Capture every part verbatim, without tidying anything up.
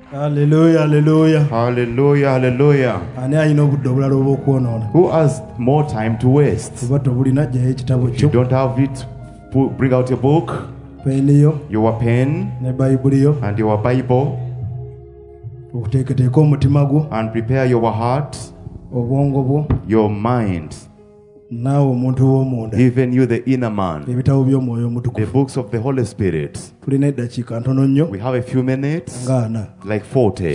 Hallelujah, hallelujah. Hallelujah, hallelujah. Who has more time to waste? If you don't have it, bring out your book, your pen, and your Bible, and prepare your heart, your mind. Even you, the inner man, the books of the Holy Spirit. We have a few minutes, like forty,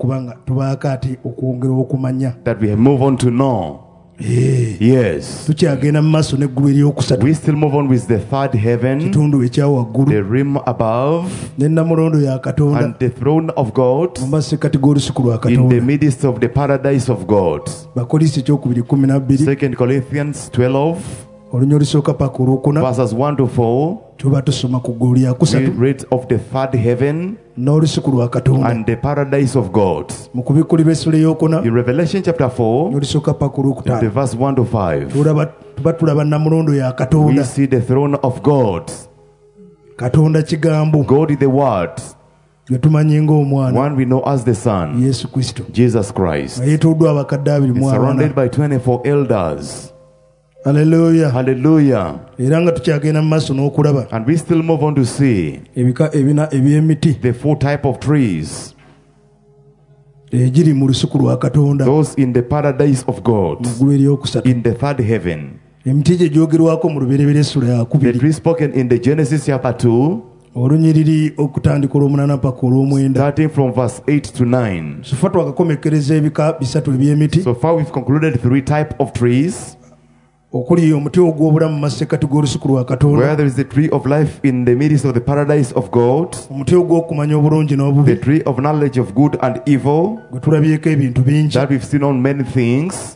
that we move on to know. Yes. We still move on with the third heaven, the realm above, and the throne of God in the midst of the paradise of God. Second Corinthians twelve, verses one to four. We read of the third heaven and the paradise of God. In Revelation chapter four, the verse one to five, we see the throne of God. God is the Word, one we know as the Son, Jesus Christ. He's surrounded by twenty-four elders. Hallelujah. Hallelujah. And we still move on to see the four type of trees, those in the paradise of God, in the third heaven. The tree spoken in the Genesis chapter two, starting from verse eight to nine. So far we've concluded three types of trees. Where there is the tree of life in the midst of the paradise of God, the tree of knowledge of good and evil, that we've seen on many things,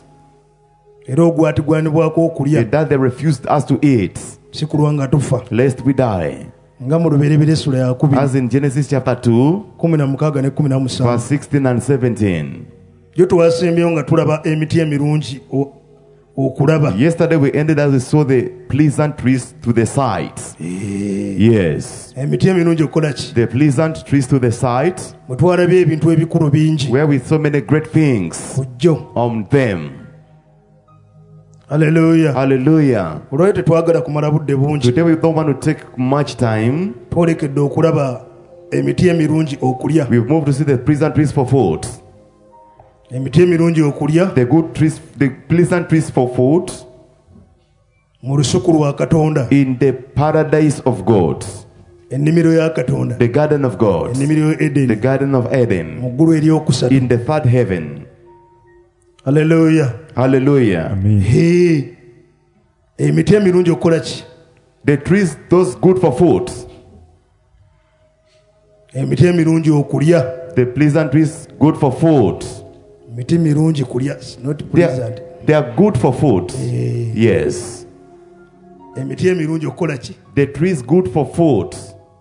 that they refused us to eat, lest we die. As in Genesis chapter two, verse sixteen and seventeen. Yesterday we ended as we saw the pleasant trees to the sides. Yes. The pleasant trees to the sides, where we saw many great things on them. Hallelujah. Hallelujah. Today we don't want to take much time. We've moved to see the pleasant trees for food. The good trees, the pleasant trees for food in the paradise of God, the garden of God, the garden of Eden, in the third heaven. Hallelujah. Hallelujah. Amen. Hey. The trees, those good for food, the pleasant trees good for food. Not they are, they are good for food. Hey. Yes. The trees good for food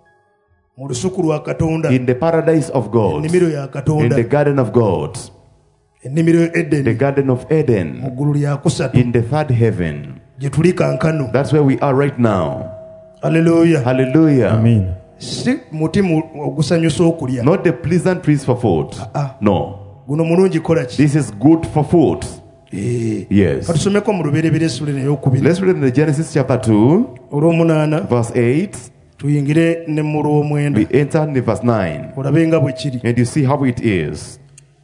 in the paradise of God, in the garden of God, the garden of Eden, in the third heaven. That's where we are right now. Hallelujah. Hallelujah. Amen. Not the pleasant trees for food. No. This is good for food. Yes. Let's read in the Genesis chapter two, verse eight. We enter in verse nine. And you see how it is.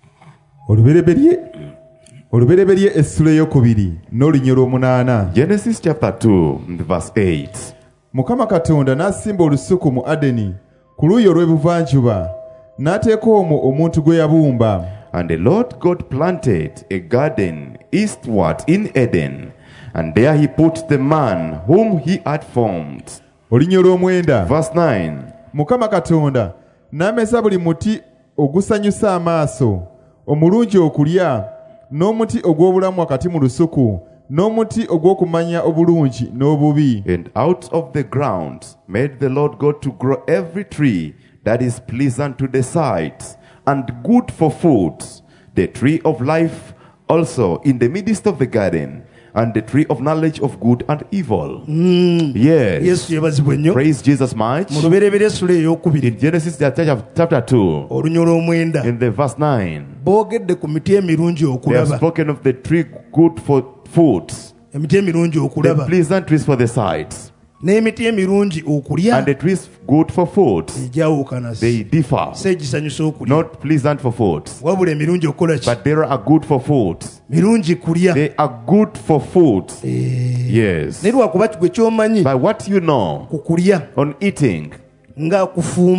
Genesis chapter two, verse eight. Mukama Katonda n'asimba olusuku mu Adeni ku luuyi olw'ebuvanjuba n'ateeka omwo omuntu gwe yabumba. And the Lord God planted a garden eastward in Eden, and there he put the man whom he had formed. Verse nine. Mukama Katonda n'ameza buli muti ogusanyusa amaaso, omulungi okulya, n'omuti ogw'obulamu wakati mu lusuku, n'omuti ogw'okumanya obulungi n'obubi. And out of the ground made the Lord God to grow every tree that is pleasant to the sight, and good for food, the tree of life also in the midst of the garden, and the tree of knowledge of good and evil. Mm. Yes. Yes. Praise Jesus much. In Genesis chapter two, in the verse nine, they have spoken of the tree good for food, the pleasant trees for the sight, and the trees good for food. They differ. Not pleasant for food, but they are good for food. They are good for food. Yes. By what you know on eating, like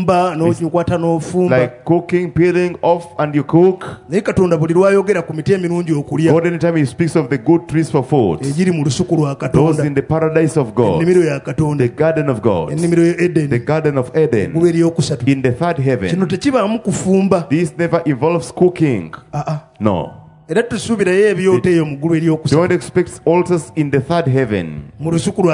cooking, peeling off, and you cook. God, anytime he speaks of the good trees for food, those in the paradise of God, the garden of God, the garden of Eden, in the third heaven, this never involves cooking. No. Don't expect altars in the third heaven. In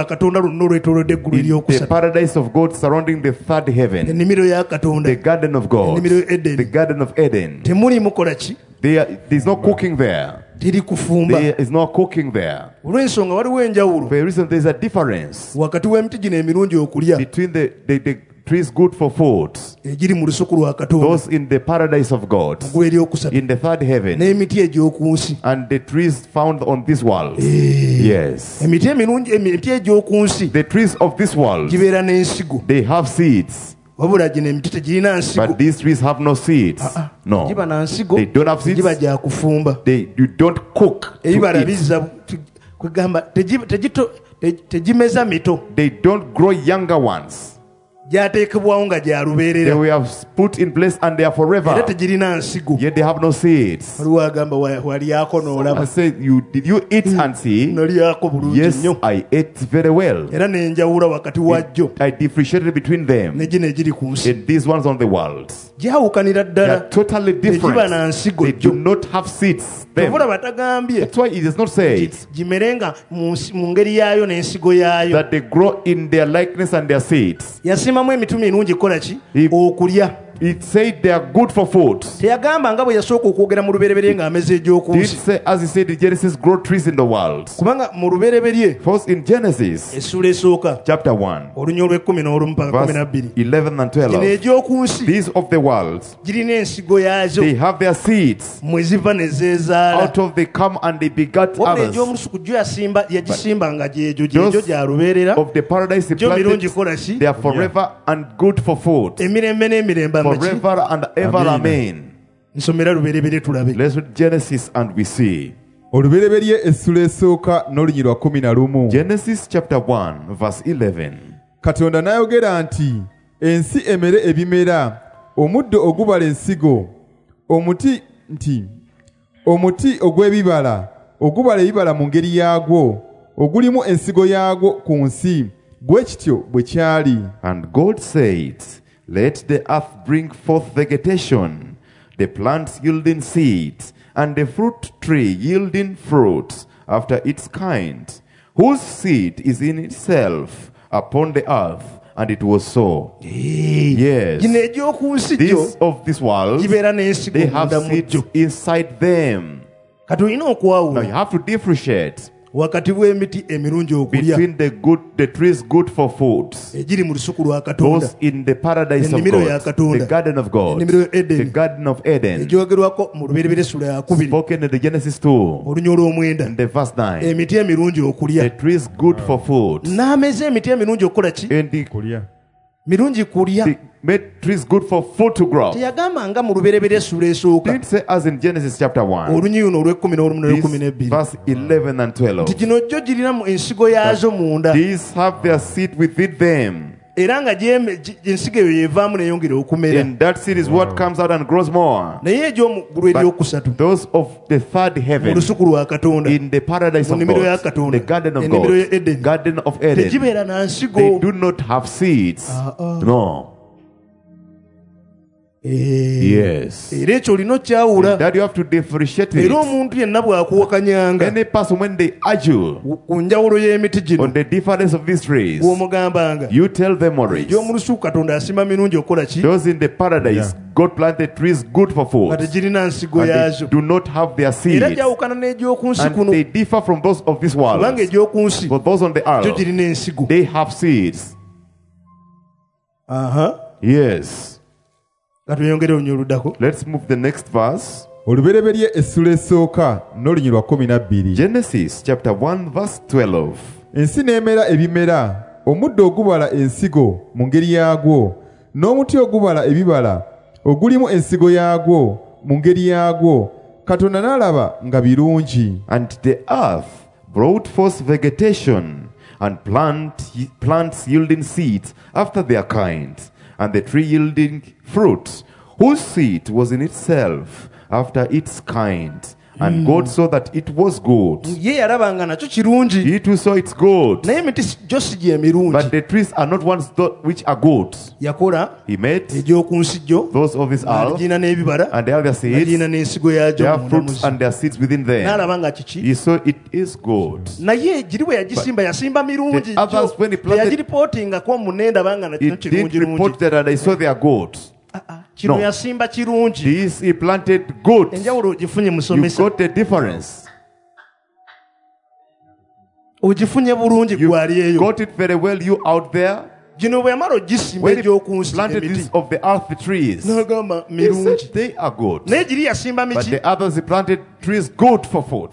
the paradise of God surrounding the third heaven, the garden of God, the garden of Eden, there is no cooking there. There is no cooking there. For a reason, there is a difference between the, the, the trees good for food, those in the paradise of God, in the third heaven, and the trees found on this world. Yes. The trees of this world, they have seeds. But these trees have no seeds. No. They don't have seeds. They, you don't cook to eat. They don't grow younger ones. They were put in place and they are forever. Yet they have no seeds. I said, you, did you eat and see? Yes, I ate very well. I differentiated between them and these ones on the world. They are totally different. They do not have seeds. Them. That's why it is not said that they grow in their likeness and their seeds. It, it said they are good for food. Did say, as he said in Genesis, grow trees in the world. First in Genesis chapter one, verse eleven and twelve. These of the world, they have their seeds. Out of they come and they begat others. Those of the paradise, they are forever and good for food. Forever and ever. Amen. Let's read Genesis and we see. Genesis chapter one verse eleven. Katonda n'ayogera nti ensi emere ebimera omuddo ogubala ensigo omuti nti omuti ogw'ebibala ogubala ebibala mu ngeri yaagwo ogulimu ensigo yaagwo ku nsi bwe kityo bwe kyali. And God said, let the earth bring forth vegetation, the plants yielding seeds, and the fruit tree yielding fruit after its kind, whose seed is in itself upon the earth. And it was so. Yes. These of this world, they have seeds inside them. Now you have to differentiate between the good, the trees good for food, those in the paradise of God, the garden of God, the garden of Eden, spoken in the Genesis two, in the verse nine, the trees good for food, and the, the made trees good for food to grow. Didn't say as in Genesis chapter one, this verse eleven and twelve. These have their seed within them. And that seed is what comes out and grows more. But those of the third heaven, in the paradise of God, the garden of God, the garden of Eden, they do not have seeds. No. Yes. That you have to differentiate it. Any person when they argue on the difference of these trees, you tell them orange. Those in the paradise, yeah. God planted trees good for food. And they do not have their seeds. And they differ from those of this world. For those on the earth, they have seeds. Uh-huh. Yes. Let's move the next verse. Genesis chapter one verse twelve. Ensi n'emera ebimera, omuddo ogubala ensigo mu ngeri yaagwo, n'omuti ogubala ebibala, ogulimu ensigo yaagwo mu ngeri yaagwo, Katonda n'alaba nga birungi. And the earth brought forth vegetation, and plant, plants yielding seeds after their kind, and the tree yielding fruit, whose seed was in itself after its kind. And God saw that it was good. He too saw it's good. But the trees are not ones which are good. He made those of his earth, and they have their seeds, their fruits and their seeds within them. He saw it is good. But the others, when he planted, it didn't report that they saw they are good. No. This he planted good. You got the difference. You got it very well, you out there. When he planted this of the earth trees, he said they are good. But the others he planted trees good for food.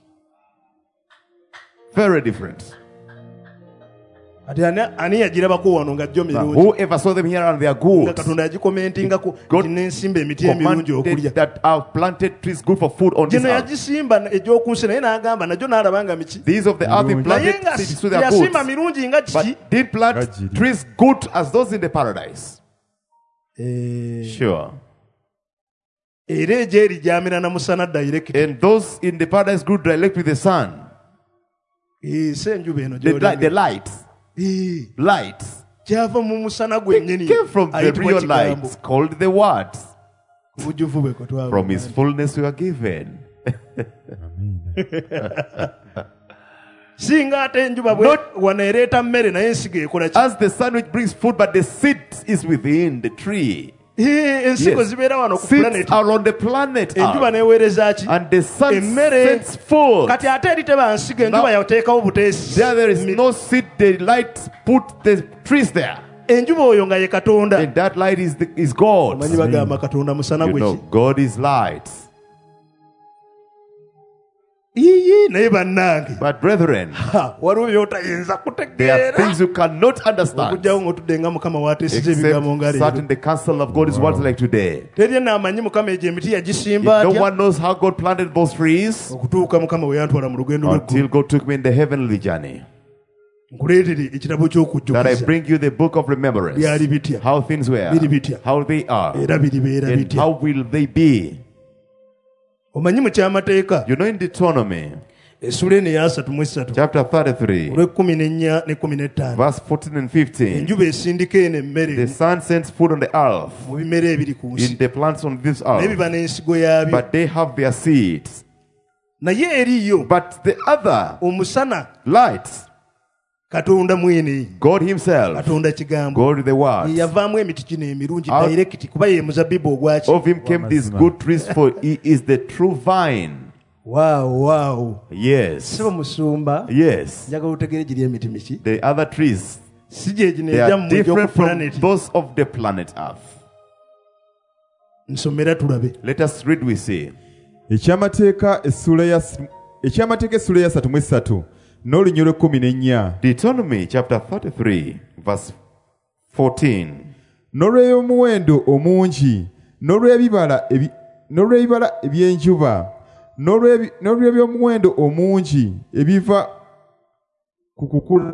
Very different. Now, whoever saw them here and they are good, God commanded that I've planted trees good for food on this earth. These of the earth he planted seeds to their goods, but did plant trees good as those in the paradise. Sure. And those in the paradise grew direct with the sun. The, light, the light. Light. It came from the real light called the Word. From his fullness we are given. Not as the sun which brings food, but the seed is within the tree. Yes. Seeds are on the planet Earth. And the sun sends food. Now, there, there is no seed, the light put the trees there. And that light is, the, is God. You know, God is light. But brethren, there are things you cannot understand except certain the counsel of God is what like today. If no one knows how God planted those trees until God took me in the heavenly journey. That I bring you the book of remembrance, how things were, how they are, and how will they be. You know, in Deuteronomy chapter thirty-three, verse fourteen and fifteen, the sun sends food on the earth, in the plants on this earth, but they have their seeds. But the other light, God himself, God the Word, out of him came these good trees, for he is the true vine. Wow, wow. Yes. Yes. The other trees, they are different from those of the planet Earth. Let us read, we see. Ekyamateeka essula ya ssatu mu esatu n'olunyolo kkumi n'ennya. Deuteronomy chapter thirty-three verse fourteen. N'olw'omuwendo omungi n'olw'ebibala n'olw'ebibala eby'enjuba n'olw'ebyomuwendo omungi ebiva ku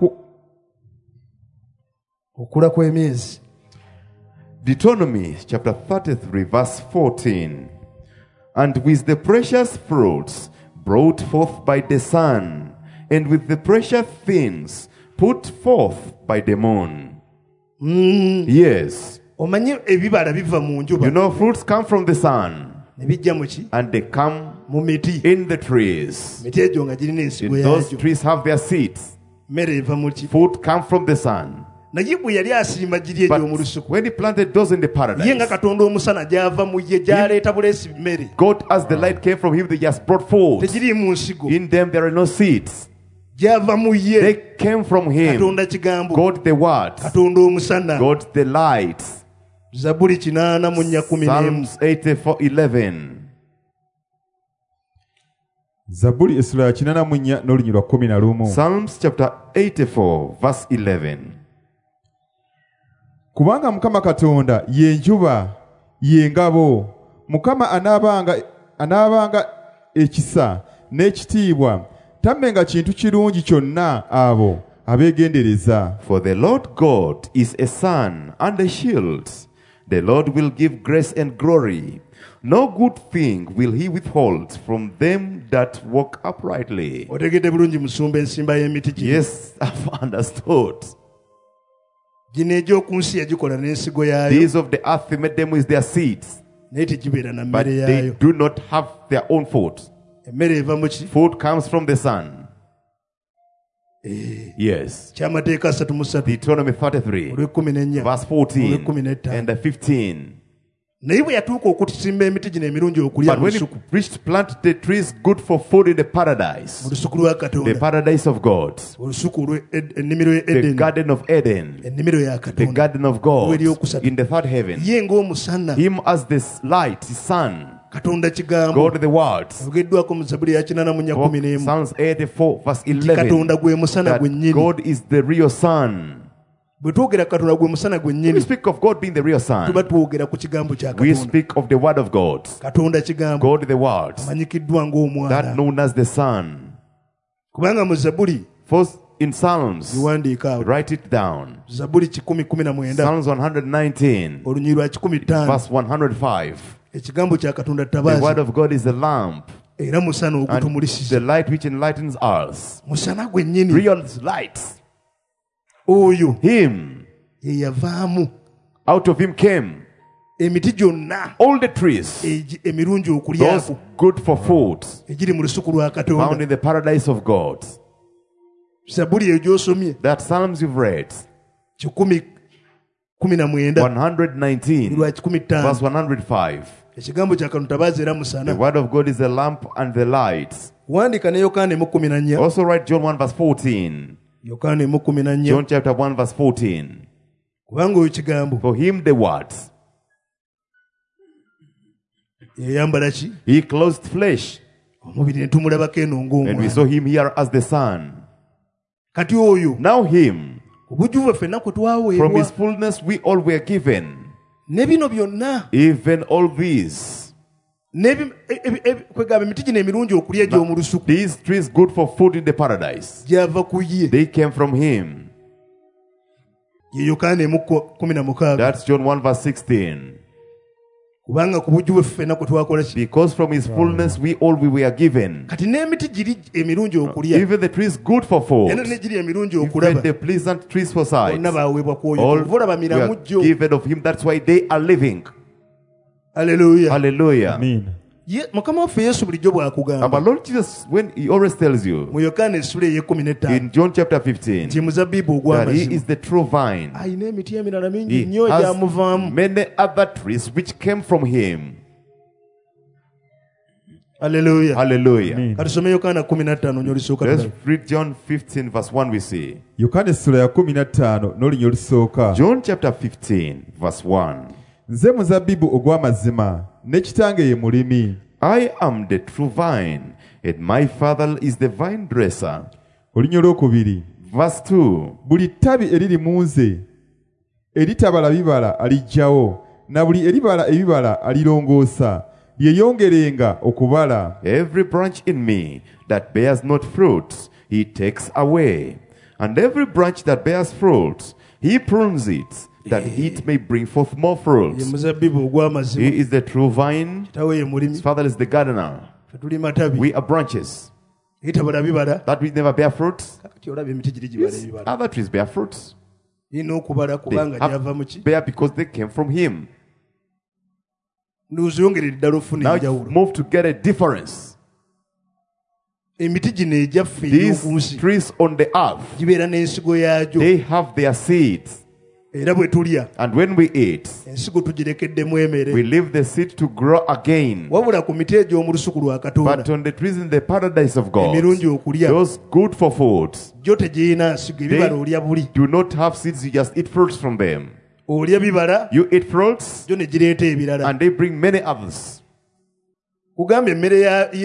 kukula kw'emyezi. Deuteronomy chapter thirty-three verse fourteen. And with the precious fruits brought forth by the sun, and with the precious things put forth by the moon. Mm. Yes. omanyi ebibala biva mu njuba. You know fruits come from the sun. Ne bijja mu ki? And they come mu miti. in the trees. Miti egyo nga girina ensigo yaagyo. Those trees have their seeds. Mmere eva mu ki? Food come from the sun. naye bwe yali asiima giri egyo mu lusuku. When he planted those in the paradise, ye nga Katonda omusana gy'ava mu ye gy'aleeta buleesi mmere. God, as the light came from him, they just brought forth. Tegiri mu nsigo. In them there are no seeds. Gy'ava mu ye. They came from him. Katonda kigambo. God the word. Katonda omusana. God the light. Zaburi kinaana mu nnya kumi n'emu. Psalms eighty-four eleven. Zaburi essula ya kinaana mu nnya n'olunyirwa lwa kkumi na lumu. Psalms chapter eighty-four verse eleven. Kubanga Mukama Katonda ye njuba ye ngabo, Mukama anaabanga anaabanga ekisa n'ekitiibwa, tammenga kintu kirungi kyonna abo abeegendereza. For the Lord God is a sun and a shield. The Lord will give grace and glory. No good thing will he withhold from them that walk uprightly. Otegedde bulungi musumba ensimba y'emiti gino. Yes, I've understood. Gino egy'oku nsi yagikola n'ensigo yaayo. These of the earth, he made them with their seeds. Naye tegibeera na But mmere they yaayo. do not have their own food. Emmere eva mu ki? Food comes from the sun. Yes. Kyamateeka asatu mu ssatu. Deuteronomy thirty-three olw'ekkumi n'ennya. verse fourteen olw'ekkumi n'ettaano. and the fifteen. Naye bwe yatuuka okusimba emiti gino emirungi okulya But mu when he lusuku. reached plant the trees good for food in the paradise, Mu lusuku lwa the Katonda. paradise of God, Olusuku olw'ennimiro ya the Edeni. garden of Eden, Ennimiro ya the Katonda. garden of God, in the third heaven, Ye ng'omusana. him as this light, his sun, Katonda kigambo. God the word. Ogeddwako mu Zaburi ya kinaana mu nnya kumi n'emu. Psalms eighty-four verse Ti eleven, Katonda gwe musana that gwe nnyini. God is the real sun. Bwe twogera Katonda gwe musana gwe When we nnyini, speak of God being the real tuba sun, twogera ku kigambo kya we Katonda. speak of the word of God, Katonda kigambo. God the word, Amanyikiddwa that ng'omwana. known as the sun. Kubanga mu Zaburi, First in Psalms, biwandiika awo. write it down. Zaburi kikumi kumi na mwenda. Psalms one nineteen Olunyiriri lwa kikumi ttaano. verse one oh five. Ekigambo kya Katonda The word ttabaazi. of God is a lamp Era musana and ogutumulisiza. the light which enlightens us. Musana gwe nnyini. Real light. Oyo Him. ye yavaamu Out of him came emiti gyonna all the trees, egi- emirungi those okulyako good for food, egiri mu lusuku lwa found Katonda. in the paradise of God. Zaburi eyo gy'osomye That Psalms you've read, kikumi kumi na mwenda one nineteen lwa kikumi ttaano. verse one oh five. Ekigambo kya Katonda ttabaazi era The musana. word of God is a lamp and the light. Wandiika ne Yokaana emu kkumi na nnya. Also write John one verse fourteen. Yokaana emu kkumi na nnya. John chapter one verse fourteen. Kubanga oyo kigambo For him the word, yeyambala ki? he clothed flesh, Omubiri ne tumulabako eno and we ng'omwana. saw him here as the sun. Kati oyo Now him, obujjuvu ffenna kwe from his twaweebwa fullness we all were given, ne bino byonna even all these. n'ebi- e- e- e- kwegamba emiti gino emirungi okulya gy'omu lusuku These trees good for food in the paradise. gyava ku ye. They came from him. Ye Yokaana emu kkumi na mukaaga. That's John one verse sixteen. Kubanga ku bujjuvu ffenna kwe twakola ki? Because from his fullness we all we were given. Kati n'emiti giri emirungi okulya Even the trees good for food. era ne giri emirungi Even okulaba the pleasant trees for sight. bonna baweebwa ku oyo. All Kuva olaba we miramu are gyo. given of him. That's why they are living. Haleluya. Hallelujah. Amiina. Ye- Mukama waffe Yesu bulijjo And bw'akugamba our Lord Jesus, when he always tells you mu Yokaana essula ey'ekkumi n'ettaano in John chapter fifteen nti muzabbibu that he ogw'amazima is the true vine, ayina emiti emirala mingi he nnyo has egyamuvaamu. many other trees which came from him. Haleluya. Hallelujah. Amiina. Katusome Yokaana kumi na ttaano n'olisooka Let's tulaba. read John fifteen verse one we see. Yokaana essula ya kkumi na ttaano n'olunyiriri olusooka. John chapter fifteen verse one. Nze muzabbibu ogw'amazima, ne kitange ye mulimi. I am the true vine, and my father is the vine dresser. Olunyiriri olwokubiri. Verse two. Buli ttabi eriri mu nze eritabala bibala aliggyawo, na buli eribala ebibala alirongoosa, lyeyongerenga okubala. Every branch in me that bears not fruit, he takes away. And every branch that bears fruit, he prunes it, that it may bring forth more Ye fruit. muzabbibu ogw'amazima. He is the true vine. Kitawe ye mulimi. His father is the gardener. Ffe tuli matabi. We are branches. Etabala bibala. That we never bear fruit. Kati olaba emiti giri gibala ebibala. Other trees bear fruits. They have bear because they came from him. Now you move to get a difference. These trees on the earth, they have their seeds. And when we eat, we leave the seed to grow again. But on the trees in the paradise of God, those good for food, they do not have seeds, you just eat fruits from them. You eat fruits, and they bring many others. I've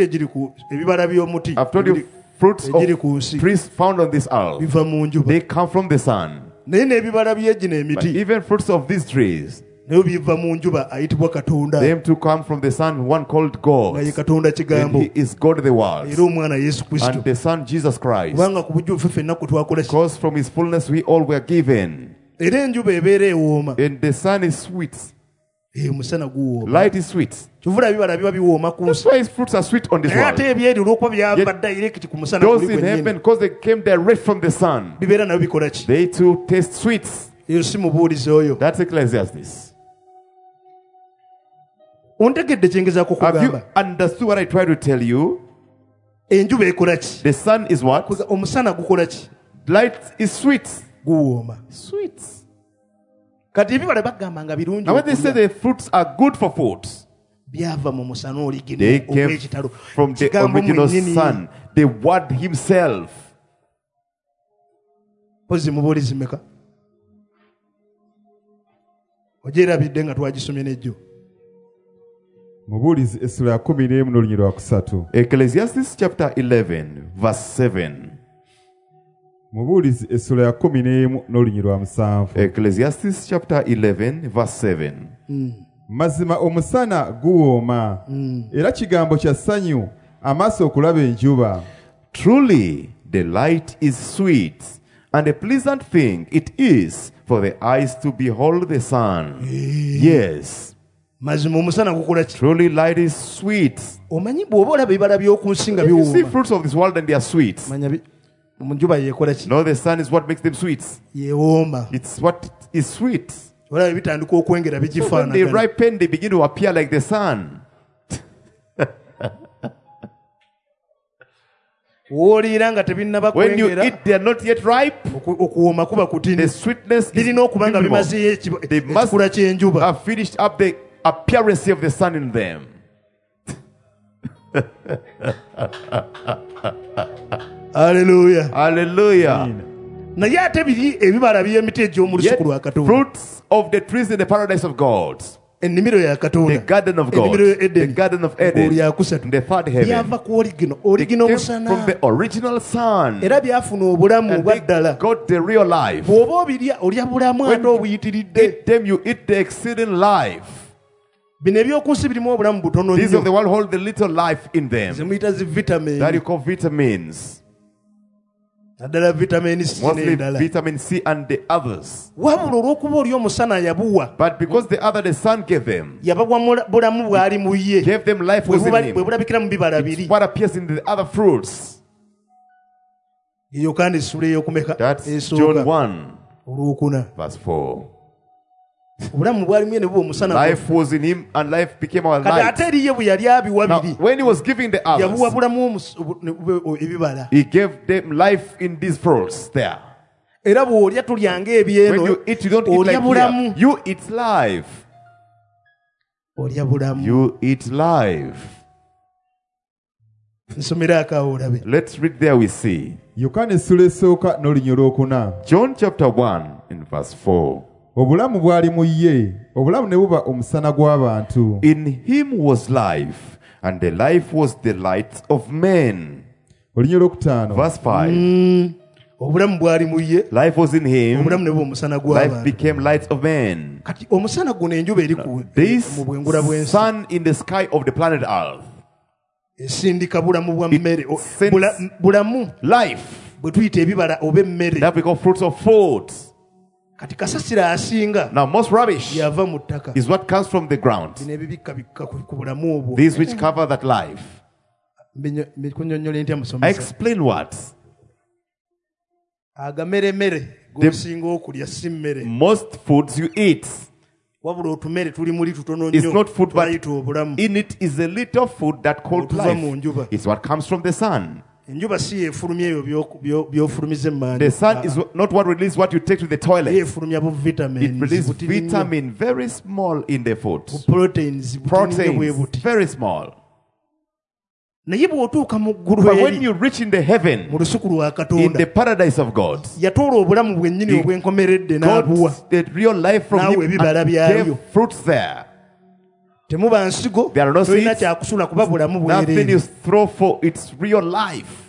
told you, fruits of trees found on this earth, they come from the sun. But even fruits of these trees, them to come from the Son, one called God. And He is God of the world. And the Son, Jesus Christ. Because from His fullness we all were given. And the sun is sweet. Light is sweet. That's why His fruits are sweet on this world. Yet those in heaven, because they came direct from the sun, they too taste sweets. That's Ecclesiastes. Have you understood what I try to tell you? The sun is what? Light is sweet. Sweet. Now when they say the fruits are good for food, they came from the original sun, the Word Himself. Ecclesiastes chapter eleven verse seven. Ecclesiastes chapter eleven verse seven. Mazima omusana guwooma era kigambo kya ssanyu amaaso okulaba enjuba. Truly the light is sweet, and a pleasant thing it is for the eyes to behold the sun. Yes. Truly light is sweet. You see fruits of this world and they are sweet. No, the sun is what makes them sweet. It's what is sweet. So when they ripen, they begin to appear like the sun. When you eat, they are not yet ripe. The sweetness is minimal. They must have finished up the appearance of the sun in them. Hallelujah. Hallelujah. Yet, fruits of the trees in the paradise of God, the garden of God, the garden of Eden, the third heaven, they came from the original sun, and they got the real life. When you eat them, you eat the exceeding life. These of the world hold the little life in them that you call vitamins. Mostly vitamin C and the others. But because the other the sun gave them, gave them life within him. It's what appears in the other fruits. That's John one verse four. Life was in him and life became our light. Now, when he was giving the others, he gave them life in these fruits there. When you eat, you don't eat like here. You eat life. You eat life. Let's read there, we see. John chapter one in verse four. Obulamu bwali mu ye, obulamu ne buba omusana gw'abantu. In him was life, and the life was the light of men. Verse five. Mm. Life was in him, life became light of men. This sun in the sky of the planet Earth, it sends life that we call fruits of food. Now most rubbish is what comes from the ground. These which cover that life. I explain what? The most foods you eat, it's not food, but in it is a little food that called life. It's what comes from the sun. The sun is not what releases what you take to the toilet. It releases vitamin very small in the food. Proteins, very small. But when you reach in the heaven, in the paradise of God, He got the real life from Him and gave fruits there. There are no seeds, nothing you throw for its real life.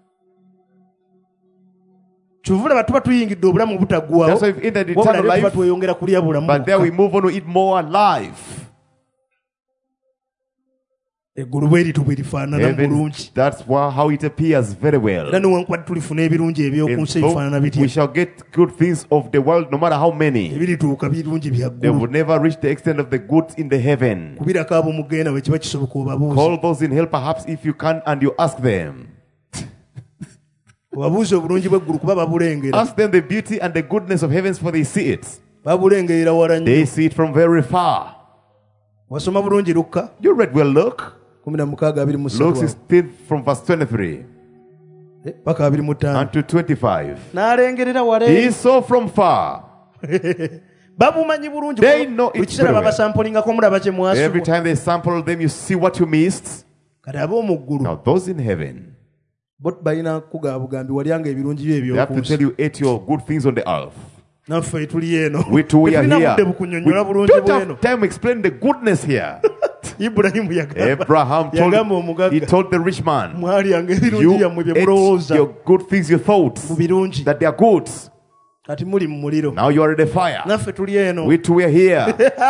That's why we've entered eternal life, but there we move on to eat more life. Heaven, that's why, how it appears very well. And we shall get good things of the world, no matter how many. They will never reach the extent of the goods in the heaven. Call those in hell, perhaps, if you can, and you ask them. Ask them the beauty and the goodness of heavens, for they see it. They see it from very far. You read well, Luke. Luke sixteen from verse twenty-three and to twenty-five. He saw from far. They know it very well. Every time they sample them, you see what you missed. Now those in heaven, they have to tell you, ate your good things on the earth. We too we are here. We don't have time to explain the goodness here. Abraham told, he told the rich man, you ate your good things, you thought that they are good. Now you are in the fire. We too are here.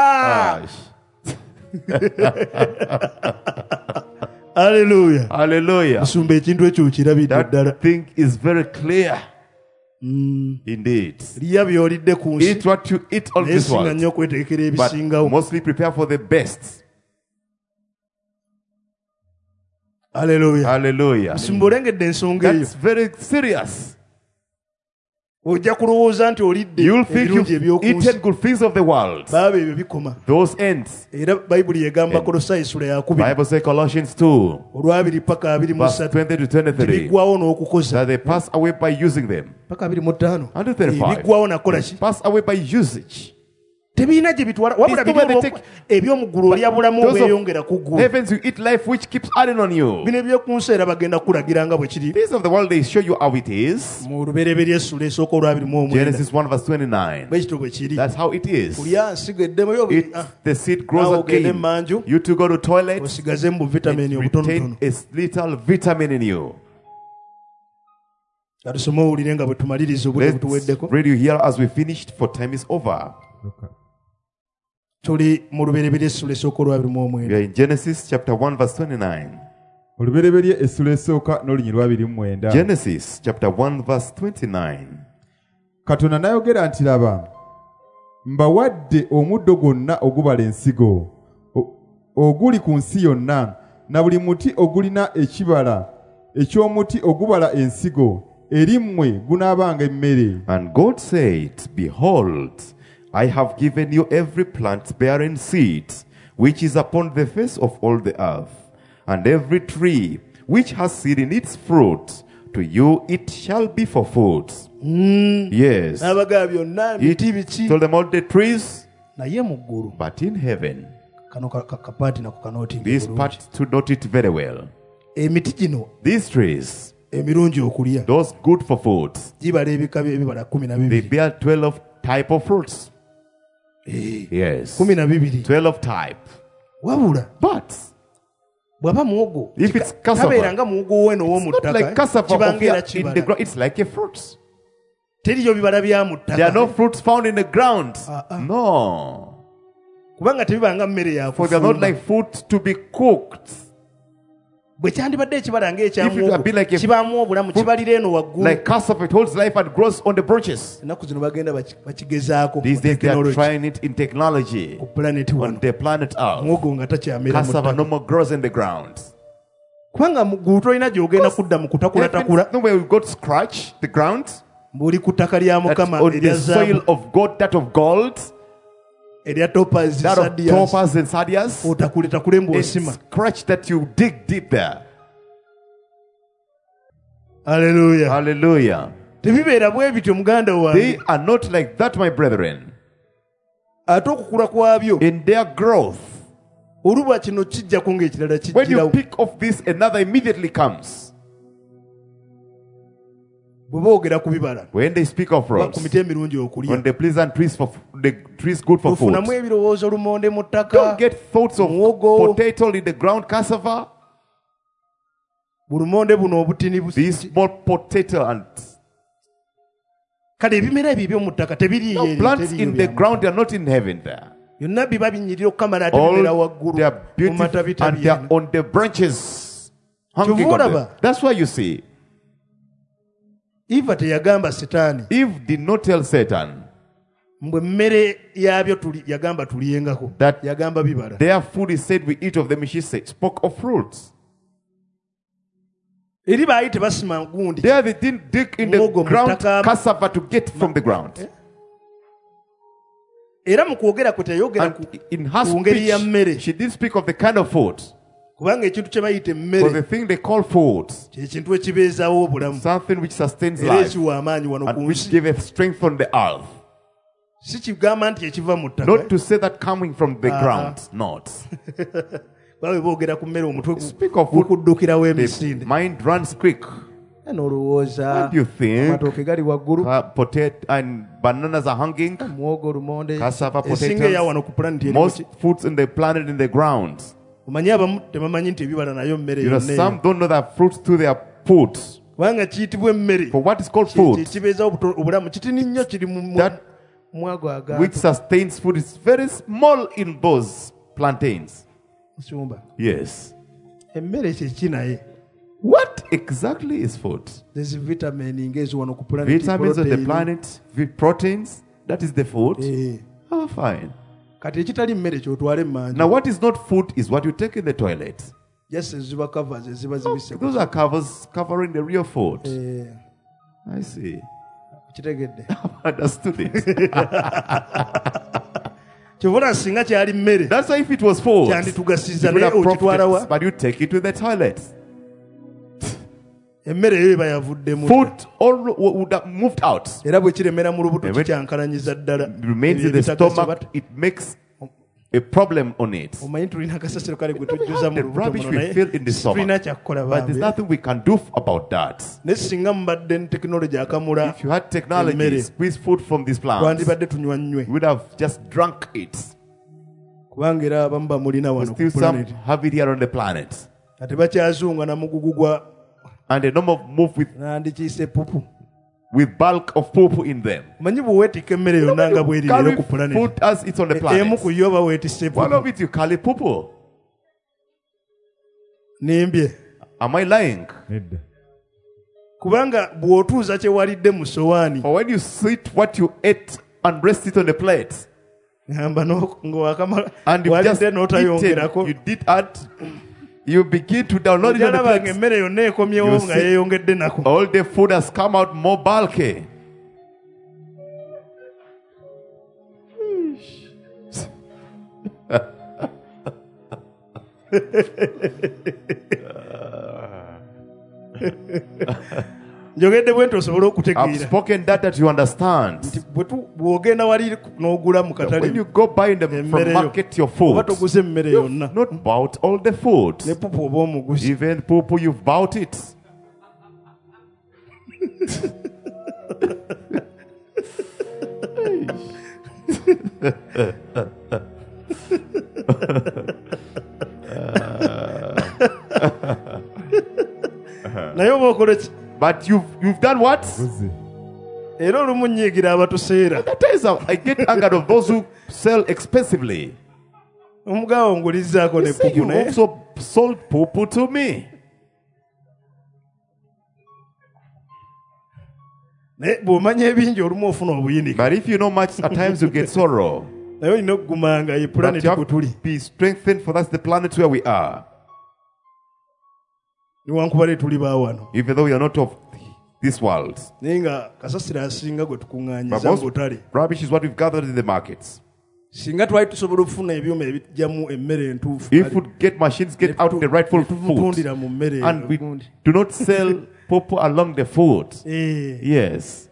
Hallelujah. Hallelujah. That thing is very clear. Mm. Indeed. Eat what you eat of this world, but mostly prepare for the best. Hallelujah. Hallelujah. That's very serious. You'll think you've eaten good things of the world. Those ends. And Bible says Colossians two, verse twenty to twenty-three, that they pass away by using them. And to thirty-five, pass away by usage. Heavens, you eat life which keeps adding on you. Things of the world, they show you how it is. Genesis one verse twenty-nine. That's how it is. It, the seed grows again. You to go to the toilet and retain a little vitamin in you. Let's read you here as we finished, for time is over. We are in Genesis chapter one verse twenty-nine. Genesis chapter one verse twenty-nine. Katonda n'ayogera nti laba, mbawadde omuddo gwonna ogubala ensigo oguli ku nsi yonna, na buli muti ogulina ekibala eky'omuti ogubala ensigo, eri mmwe gunaabanga emmere. And God said, behold, I have given you every plant bearing seed, which is upon the face of all the earth, and every tree which has seed in its fruit, to you it shall be for food. Mm. Yes. He told them all the trees, but in heaven, this part to note it very well. These trees, those good for food, they bear twelve type of fruits. Yes. twelve type. But if it's cassava, it's not like cassava of here in the ground. It's like a fruit. There are no fruits found in the ground. No. For they are not like food to be cooked. If it had been like a fruit, like cassava, it holds life and grows on the branches. These days they are trying it in technology on the planet Earth. Cassava no more grows in the ground. No way we got scratch the ground. Mbuli ku ttaka lya that Mukama on erya the soil zaabu of God, that of gold, erya topaz that of sardius topaz and sardius, otakule takule mbu a osima. scratch that you dig deep there. Hallelujah. Hallelujah. Tebibeera bwe bityo muganda wange. They are not like that, my brethren. Ate okukula kwabyo In their growth, oluba kino kijjako ng'ekirala when you kijjirawo. pick off this, another immediately comes. Bwe boogera ku bibala When they speak of ku fruits, miti emirungi okulya on the pleasant trees for the trees good for food, ofunamu ebirowoozo lumonde mu ttaka don't get thoughts of muwogo potato in the ground, cassava, bulumonde buno obutini these small potato and kale ebimera ebyo eby'omu ttaka tebiriiyo no, eri plants teriiyo in the byamu. ground, they are not in heaven there. byonna biba binyirira okukamala ate bimera All waggulu they are mu beautiful matabita and they are byena. on the branches hanging Kyova on them. olaba? That's why you see, Eva teyagamba sitaani Eve did not tell Satan mbwe emmere yabyo tuli- yagamba tuliyengako that yagamba bibala. their food is said we eat of them. She said, spoke of fruits. Eri baali tebasima gundi There they didn't dig in the Muwogo, ground mutaka- cassava to get from the ground. era mu kwogera kwe teyogera ku And in her ku ngeri ya mmere speech, she did speak of the kind of food. kubanga ekintu kye bayita For the emmere thing they call food, kyekintu ekibeezaawo obulamu something which sustains era life ekiwa amaanyi wano ku and which nsi. giveth strength on the earth. Si kigamba nti ekiva mu ttaka Not to say that coming from the Uh-huh. ground, not. bawe boogera ku mmere omutwe Speak of food, gukuddukirawo the emisinde mind runs quick. n'olowooza What do you think? amatooke gali waggulu Uh, potato and bananas are hanging. muwogo lumonde Cassava, esinga eya wano potatoes. ku planeti eri Most muki foods in the planet in the ground. omanyi abamu tebamanyi nti ebibala nayo mmere You know, yonna some eyo. don't know that fruits to their food. kubanga kiyitibwa emmere For what is called Ki- food, kibeezaawo obuto- obulamu kitini nnyo kiri mu mu- That mwago which agato sustains food, is very small in those plantains. musumba Yes. emmere kyeki naye What exactly is food? there's vitamin ng'ezo wano ku planet Vitamins on the protein. planet, vi- proteins, that is the food. Eh, Oh, fine. kati ekitali mmere kyotwale mmanja Now, what is not food is what you take in the toilet. just eziba covers eziba zibise Those are covers covering the real food. Eh, I see. kitegedde Understood it. kyovula singa kyali mmere That's why if it was food, you kyanditugasiza would naye have okitwala wa profits, but you take it to the toilet. emmere eyo eba yavuddemu Food all would have moved out. era bwe kiremera mu lubuto Eh, when- kikyankalanyiza ddala It remains in the Ebitagasa stomach. bata- It makes a problem on it. omanyi tulina akasasiro kale gwe tujjuza mu The lubuto rubbish muno we naye feel in the stomach. tulina kyakukola But there's bambi nothing we can do about that. naye singa mubadde ne tekinologi akamula If you had technology, Emmere. squeeze food from these plants, twandibadde tunywa nnywe you would have just drunk it. kubanga era abamu bamulina wano Still ku some planet have it here on the planet. ate bakyazunga na mugugu gwa And they no move with, nandikiyise pupu with bulk of poo in them. omanyi bwe weetika emmere yonna nga bweri Carry leero ku planet food as it's on the emu planet. ku yo oba weetisse One pupu of it you call it poo. nimbye Am I lying? Nedda. kubanga bw'otuuza kye walidde mu sowaani Or when you sit what you ate and rest it on the plate, ngamba no- ng'owakamala and you just walidde eaten, n'otayongerako you did add, you begin to download it on the ojalabanga plate. emmere yonna ekomyewo You nga see- yeeyongedde nako All the food has come out more bulky. njogedde bwe nti osobole I've okutegeera spoken that that you understand. nti bwe tu- bw'ogenda wali n'ogula mu When katale you go buy in the from emmere yo market your oba food, toguze emmere yonna not bought all the food. ne pupu oba omuguzi Even poo you've bought it. naye oba okola ki But you've you've done what? Buzi. era olumu nnyiigira abatuseera That is, uh, I get angered of those who sell expensively. omugabo ngulizzaako ne Say pupu you naye also sold poo to me. naye bw'omanya ebingi olumu ofuna obuyinika But if you know much, at times you get sorrow. naye olina okugumanga ye But pulaneti you kwe have tuli to be strengthened, for that's the planet where we are. newankubadde tuli baawano Even though we are not of this world. Nenga kasasira asinga gwe tukungaanyiza But most ng'otale. rubbish is what we've gathered in the markets. Singa twali tusobola okufuna ebyuma ebijjamu emmere entuufu. If we get machines, get out the rightful food, tuvutundira mu mmere and we egundi. do not sell pawpaw along the food. Eh. Yes.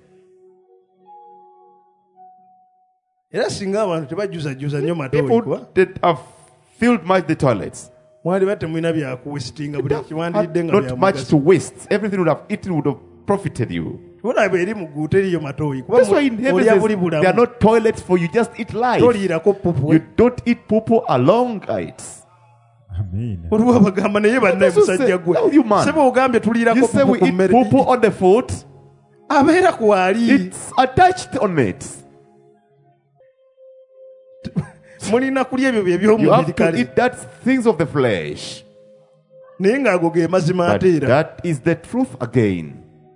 Era singa abantu tebajjuzajuza nnyo matooyi People kuba that have filled much the toilets. mwali ba temulina byakuwesitinga buli Had kiwandiridde nga not much to byamugaso. waste. Everything would have eaten would have profited you. Tolaba eri mu gguuta eriyo matooyi kuba That's why in heaven olya says, buli there are bulamu. not toilets for you, just eat life. Toliirako pupu. You don't eat pawpaw along it. Amen. Olwo bagamba naye bannaye That's what musajja say- gwe. tell you, man. Sebo ogambye tuliirako You say pupu we ku eat mmere. pawpaw on the food, Abeera kwali. it's attached on it. Mulina kulya ebyo You eby'omubiri have to kale. eat that things of the flesh. Naye ng'ago ge mazima But ate era. that is the truth again.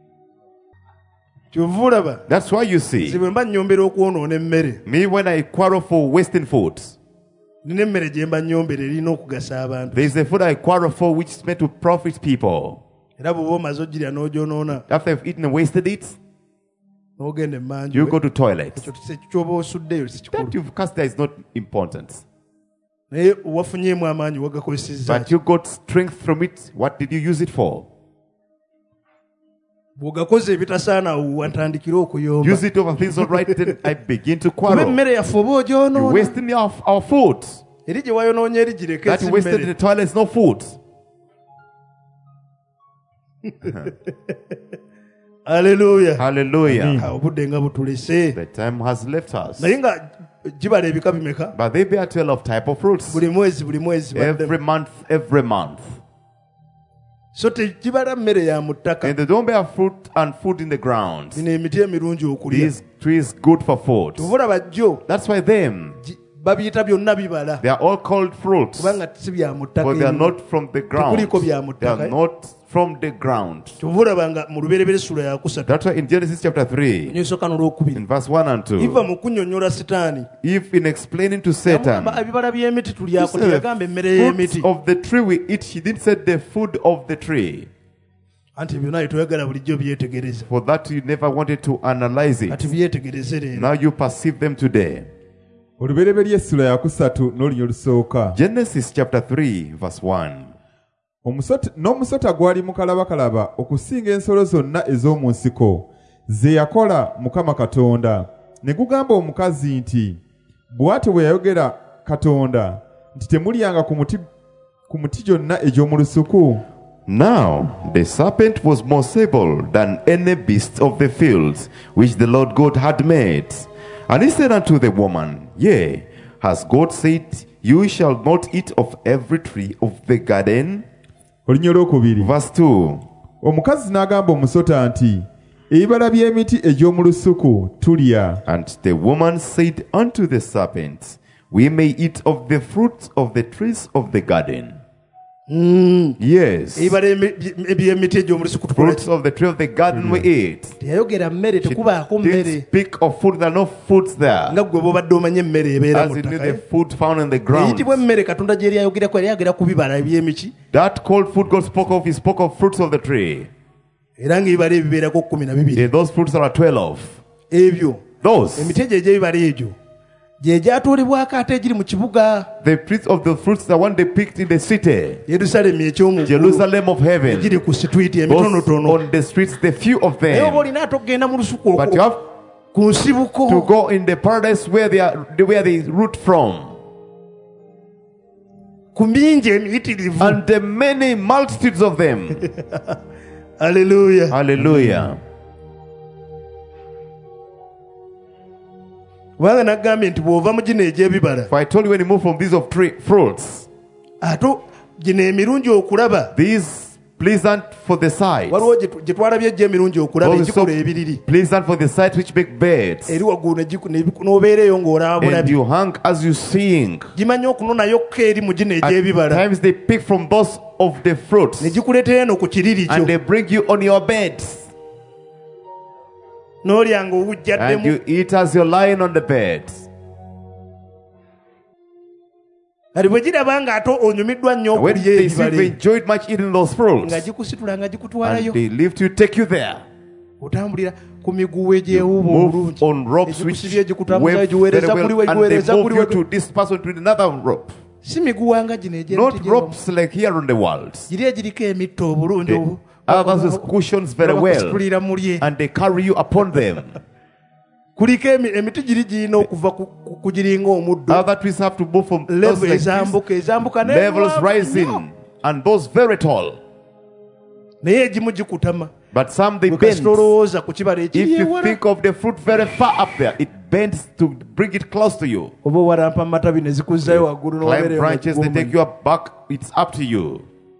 Kyova olaba. That's why you see, Nze bwe mba nnyombera okwonoona emmere. me when I quarrel for wasting food, Nina emmere gye mba nnyombera erina okugasa abantu. there is a food I quarrel for which is meant to profit people. Era bw'oba omaze ogirya n'ogyonoona After I've eaten and wasted it, n'ogenda emmanju. you go to toilet. Ekyo kise- ky'oba osuddeyo si kikulu. That you've cast there is not important. Naye wafunyeemu amaanyi wagakozesezza But you got strength from it. What did you use it for? bw'ogakoze ebitasaana watandikira okuyomba. Use it over things not right, then I begin to Kuba quarrel. emmere yaffe oba You're ogyonoona. wasting our, our food. Eri gye wayonoonye eri gireke That si you wasted in the mmere. toilet is no food. Haleluya. Hallelujah. Ah, obudde nga butulese. The time has left us. Naye nga gibala ebika bimeka? But they bear twelve type of fruits. Buli mwezi buli mwezi Every baddemu. month, every month. So tegibala mmere ya mu ttaka. And they don't bear fruit and food in the ground. Bino emiti emirungi okulya. These trees good for food. Tubula bajjo That's why them, gi- babiyita byonna bibala. they are all called fruits. Kubanga si bya mu ttaka. But they are emu. not from the ground. Tekuliko bya mu They are ttaka, eh? not from the ground. Tubula banga mu luberebere sura ya kusatu. That's why in Genesis chapter three, Nyesooka n'olwokubiri. in verse one and Iva two, mu kunnyonnyola Sitaani. if in explaining to Satan, Yamugamba ebibala by'emiti he tulyako said, teyagamba emmere the fruits y'emiti. of the tree we eat, he didn't say the food of the tree. Anti byonna bye toyagala bulijjo byetegereza. For that you never wanted to analyze Kati it. byetegereze leero. Now you perceive them today. olubereberye essula ya kusatu n'olunya olusooka. Genesis chapter three, verse one. Omusota- n'omusota gwali mukalabakalaba okusinga ensolo zonna ez'omu nsiko ze yakola Mukama Katonda. Ne gugamba omukazi nti, bw'atyo bwe yayogera Katonda nti temulyanga ku muti ku miti gyonna egy'omu lusuku. Now the serpent was more subtle than any beast of the fields which the Lord God had made. And he said unto the woman, Yea, has God said, You shall not eat of every tree of the garden? Olunya olwokubiri. Verse two. Omukazi n'agamba omusota nti, ebibala by'emiti egy'omu lusuku tulya. And the woman said unto the serpent, We may eat of the fruit of the trees of the garden. Yes. Ebibala emi- eby'emiti egy'omu lusuku tukola Fruits of the tree of the garden we eat. teyayogera mmere She tekubaako didn't mmere. speak of food, there are no foods there. Nga ggwe bw'obadde omanye emmere ebeera As mu you knew ttaka. the food found on the ground. Eyitibwa emmere Katonda gye yayogerako yali ayogera ku bibala eby'emiti. That cold food God spoke of, he spoke of fruits of the tree. Era ng'ebibala ebibeerako kkumi na bibiri. Yeah, those fruits are twelve. Ebyo Those. emiti egyo egy'ebibala egyo gye gyatuulibwako ate egiri mu kibuga The fruits of the fruits, the one they picked in the city. Yerusaalemi eky'omuggulu Jerusalem of heaven. egiri ku situiti Those emitonotono. on the streets, the few of Naye oba them. olina ate okugenda mu lusuku But you okwo have ku nsibuko to go in the paradise where they are, where they root from. ku mingi emiyitirivu. And the many multitudes of them. Haleluya. Hallelujah. Kubanga naggambye nti bw'ova mu gino egy'ebibala For I told you when you move from these of tree fruits, ate gino emirungi okulaba these pleasant for the sight. waliwo gye tu- gye twalabye egyo emirungi okulaba Those so egikola ebiriri pleasant for the sight which make beds. eri waggulu ne giku- ne biku- n'obeereyo ng'olaba And bulabi you hang as you sing. gimanyi okunonayo ko eri mu gino At egy'ebibala times they pick from those of the fruits ne gikuleetera eno ku kiriri and they kyo bring you on your bed. n'olya And ng'owujjaddemu you eat as you're lying on the bed. kati bwe giraba ng'ate onyumiddwa nnyo When okulya they see you've ebibala enjoyed much eating those nga fruits, gikusitula nga and gikutwalayo they lift you, take you there. otambulira ku miguwe gyewuuba Move on ropes which wave very well, and they move you to this person to another rope. si miguwa nga gino Not ropes like here on the world. giri egiriko emito obulungi The others with cushions very well, and they carry you upon them. kuliko emiti giri girina okuva ku giringa omuddo. Other trees have to move from those level like this, ezambuka ezambuka levels rising, and those very tall. naye egimu gikutama. But some they bend. Bwekasitolowooza ku kibala If ekiri you ewala. think of the fruit very far up there, it bends to bring it close to you. oba owalampa amatabi ne zikuzzayo waggulu Climb branches, they take you up back. It's up to you.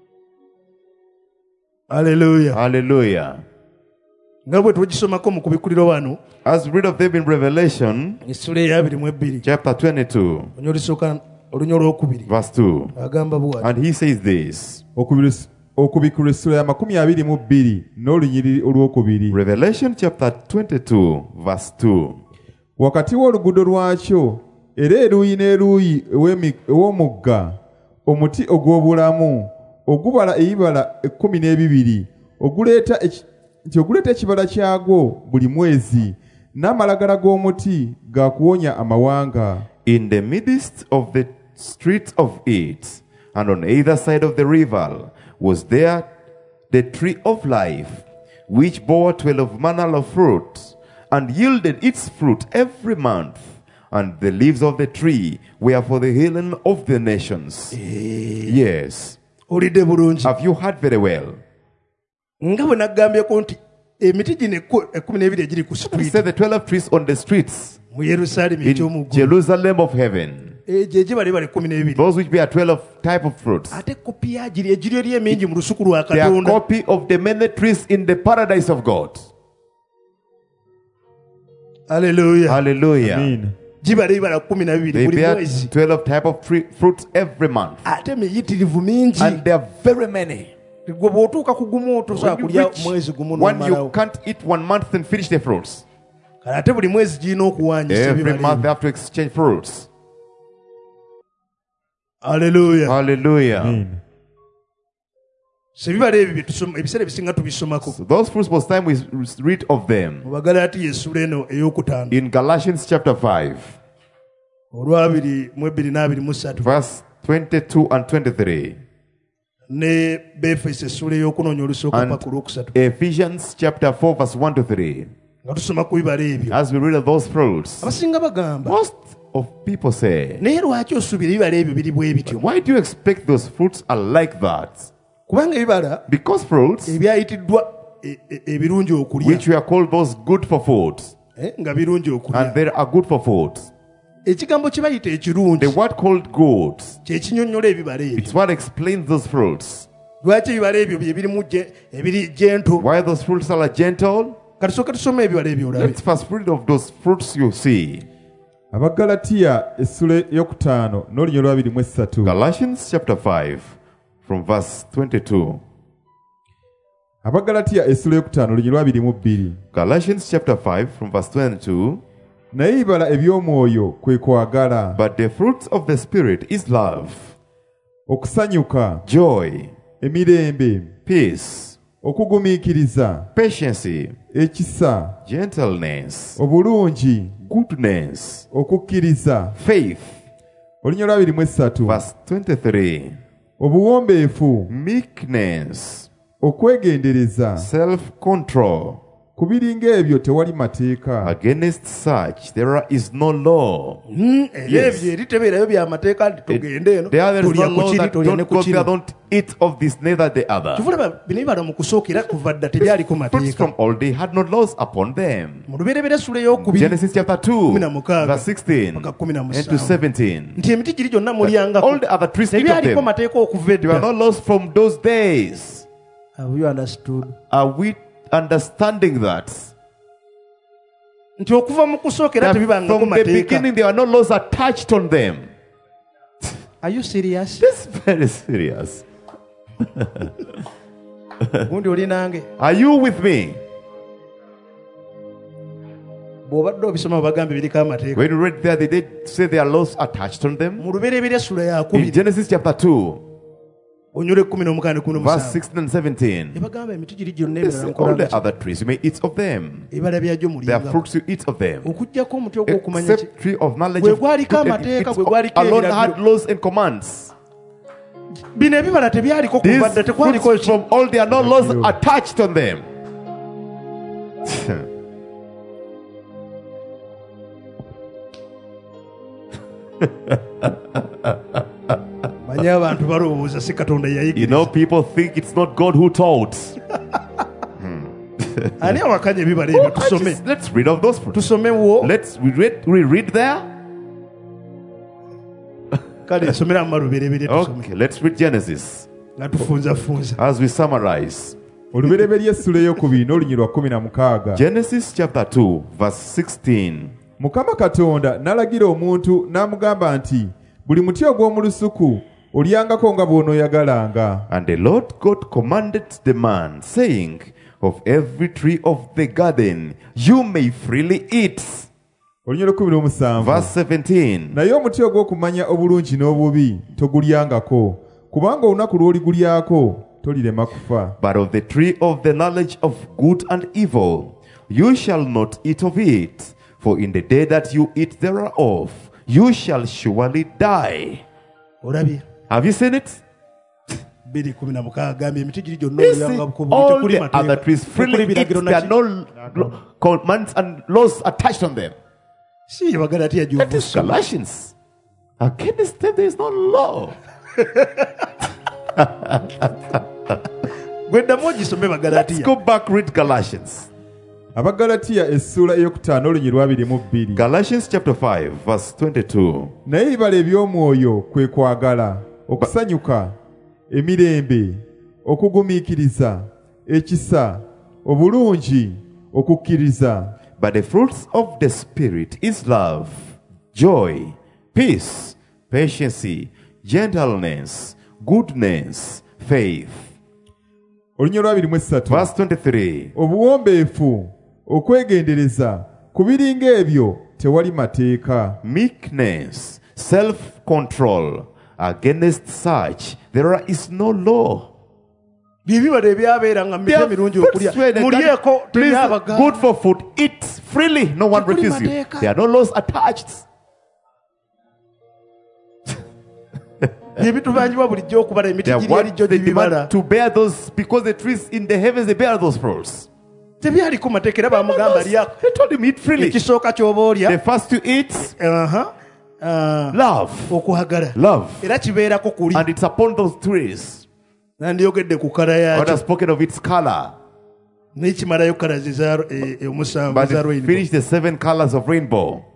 Hallelujah. Hallelujah. nga bwe tugisomako mu kubikuliro wano As we read of them in Revelation essula eyabiri mu ebbiri chapter twenty-two, olunya olusooka olunya olwokubiri verse two. agamba bwati And he says this. Okubiri- okubikulwa essula ya makumi abiri mu bbiri n'olunyiriri olwokubiri. Revelation chapter twenty-two, verse two. Wakati w'oluguudo lwakyo era eruuyi n'eruuyi ew'emi- ew'omugga omuti ogw'obulamu ogubala ebibala ekkumi n'ebibiri oguleeta eki- nti oguleeta ekibala kyagwo buli mwezi n'amalagala g'omuti ga kuwonya amawanga. In the midst of the streets of it, and on either side of the river, was there the tree of life, which bore twelve manner of fruit, and yielded its fruit every month. And the leaves of the tree were for the healing of the nations. Yes. olidde bulungi Have you heard very well? nga bwe naggambyeko nti emiti gino ekku- ekkumi n'ebiri egiri ku We street say the twelve trees on the streets mu yerusaalemi in ekyomuggulu Jerusalem of heaven. egyo egibala ebala ekkumi n'ebiri Those which bear twelve type of fruits. ate kopi yagiri egiri eri emingi mu lusuku lwa They are katonda copy of the many trees in the paradise of God. Hallelujah. Hallelujah. Amen. gibala ebibala kkumi na bibiri They buli bear mwezi twelve type of tree, fruits every month. ate miyitirivu mingi And there are very many. gwe bw'otuuka ku gumu tosobola When you kulya reach mwezi gumu one, you n'omalawo can't eat one month and finish the fruits. kale ate buli mwezi girina okuwanyisa Every ebibala month they ebyo. have to exchange fruits. Hallelujah. Hallelujah. Amen. so ebibala ebyo bye tusoma- ebiseera ebisinga tubisomako So those fruits, most time we read of them mu Bagalaatiya essula eno ey'okutaano in Galatians chapter five, olwabiri mu ebbiri n'abiri mu ssatu verse twenty-two and twenty-three. ne Beefeso essula ey'okunoonya olusooka And paka olwokusatu Ephesians chapter four, verse one to three. nga tusoma ku bibala ebyo As we read of those fruits, abasinga bagamba most of people say, naye lwaki osuubira ebibala ebyo biri bwe bityo why do you expect those fruits are like that? kubanga ebibala Because fruits, ebyayitiddwa e- e- ebirungi okulya which we are called those good for food, eh, nga birungi and okulya they are good for food. ekigambo kye bayita The ekirungi word called good, kye kinyonnyola ebibala ebyo it's what explains those fruits. lwaki ebibala ebyo bye birimu gye- ebiri gento Why those fruits are gentle? katusooka tusoma ebibala ebyo olabe Let's first read of those fruits you see. Abagalatiya essula eyokutaano n'olunya olwabiri mu essatu. Galatians chapter five, from verse twenty-two. Abagalatiya essula eyokutaano olunya olwabiri mu bbiri. Galatians chapter five, from verse twenty-two. Naye ebibala eby'omwoyo kwe kwagala, But the fruits of the Spirit is love, okusanyuka, joy, emirembe, peace, okugumiikiriza, patience, ekisa, gentleness, obulungi, goodness, okukkiriza. faith. Olunya olwabiri mu essatu. Verse twenty-three. Obuwombeefu, Meekness, okwegendereza. self-control. Ku biringa ebyo tewali mateeka. Against such there is no law. Mm, era Yes. ebyo eri tebeerayo byamateeka nti tugende eno There there is tulya no ku law kiri that tulya ne don't ku go there, kino don't eat of this, neither the other. kivulaba bino ebibala mu kusookera kuva dda tebyaliko Fruits mateeka from all day had no laws upon them. mu lubereberye essula ey'okubiri Genesis chapter two, kumi na mukaaga verse sixteen mpaka kumi na and to musanvu seventeen. nti emiti giri gyonna All mulyangako the other trees eat of tebyaliko them. mateeka okuva There were no edda laws from those days. Have you understood? Are we understanding that? nti okuva mu kusookera That tebibangako from the mateeka beginning there are no laws attached on them. Are you serious? This is very serious. gundi oli nange Are you with me? bw'obadde obisoma bagambe biriko amateeka When you read there, they did say there are laws attached on them. mu lubereberye essula In yakubiri Genesis chapter two, Verse sixteen and seventeen. Listen, all the other trees, you may eat of them. There are fruits, you eat of them. Except tree of knowledge of good and evil, it alone had laws and commands. These fruits from all there are no laws attached on them. You know, people think it's not God who taught. Just, let's read of those fruits. Let's we read, we read there. Okay, let's read Genesis as we summarize. Genesis chapter two, verse sixteen. Mukama Katonda nalagira omuntu n'amugamba nti buli muti ogw'omu lusuku olyangako nga bw'onooyagalanga. And the Lord God commanded the man, saying, of every tree of the garden you may freely eat. Verse seventeen. Naye omuti ogw'okumanya obulungi n'obubi togulyangako, kubanga olunaku lw'oligulyako tolirema kufa. But of the tree of the knowledge of good and evil you shall not eat of it, for in the day that you eat thereof you shall surely die. Have you seen it? You see, all the other trees freely eat, there are no commands and laws attached on them. That is Galatians. Against them there is no law. Let's go back, read Galatians. Galatians chapter five, verse twenty-two. Naye ebibala eby'omwoyo kwe kwagala, okusanyuka, emirembe, okugumiikiriza, ekisa, obulungi, okukkiriza. But the fruits of the Spirit is love, joy, peace, patience, gentleness, goodness, faith. Verse twenty-three. Obuwombeefu, okwegendereza, ku biringa ebyo tewali mateeka. Meekness, self-control, against such there is no law. Good for food, eat freely, no one refuses you. There are no laws attached. They want to bear those, because the trees in the heavens, they bear those fruits. They told him eat freely. The first to eat, uh-huh. uh, love, love, and it's upon those trees. God has spoken of its color. But it finished the seven colors of rainbow.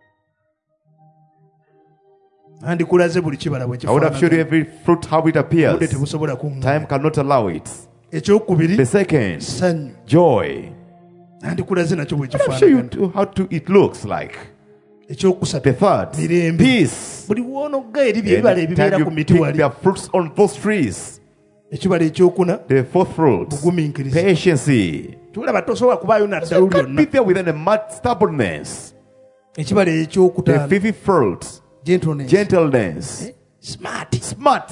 I would have showed you every fruit how it appears. Time cannot allow it. The second, joy. I will show you how to, it looks like. The third, peace. And you pick their fruits on those trees. The fourth fruit, patience. You can't be there within a mad stubbornness. The fifth fruit, gentleness, gentleness. Smart, smart.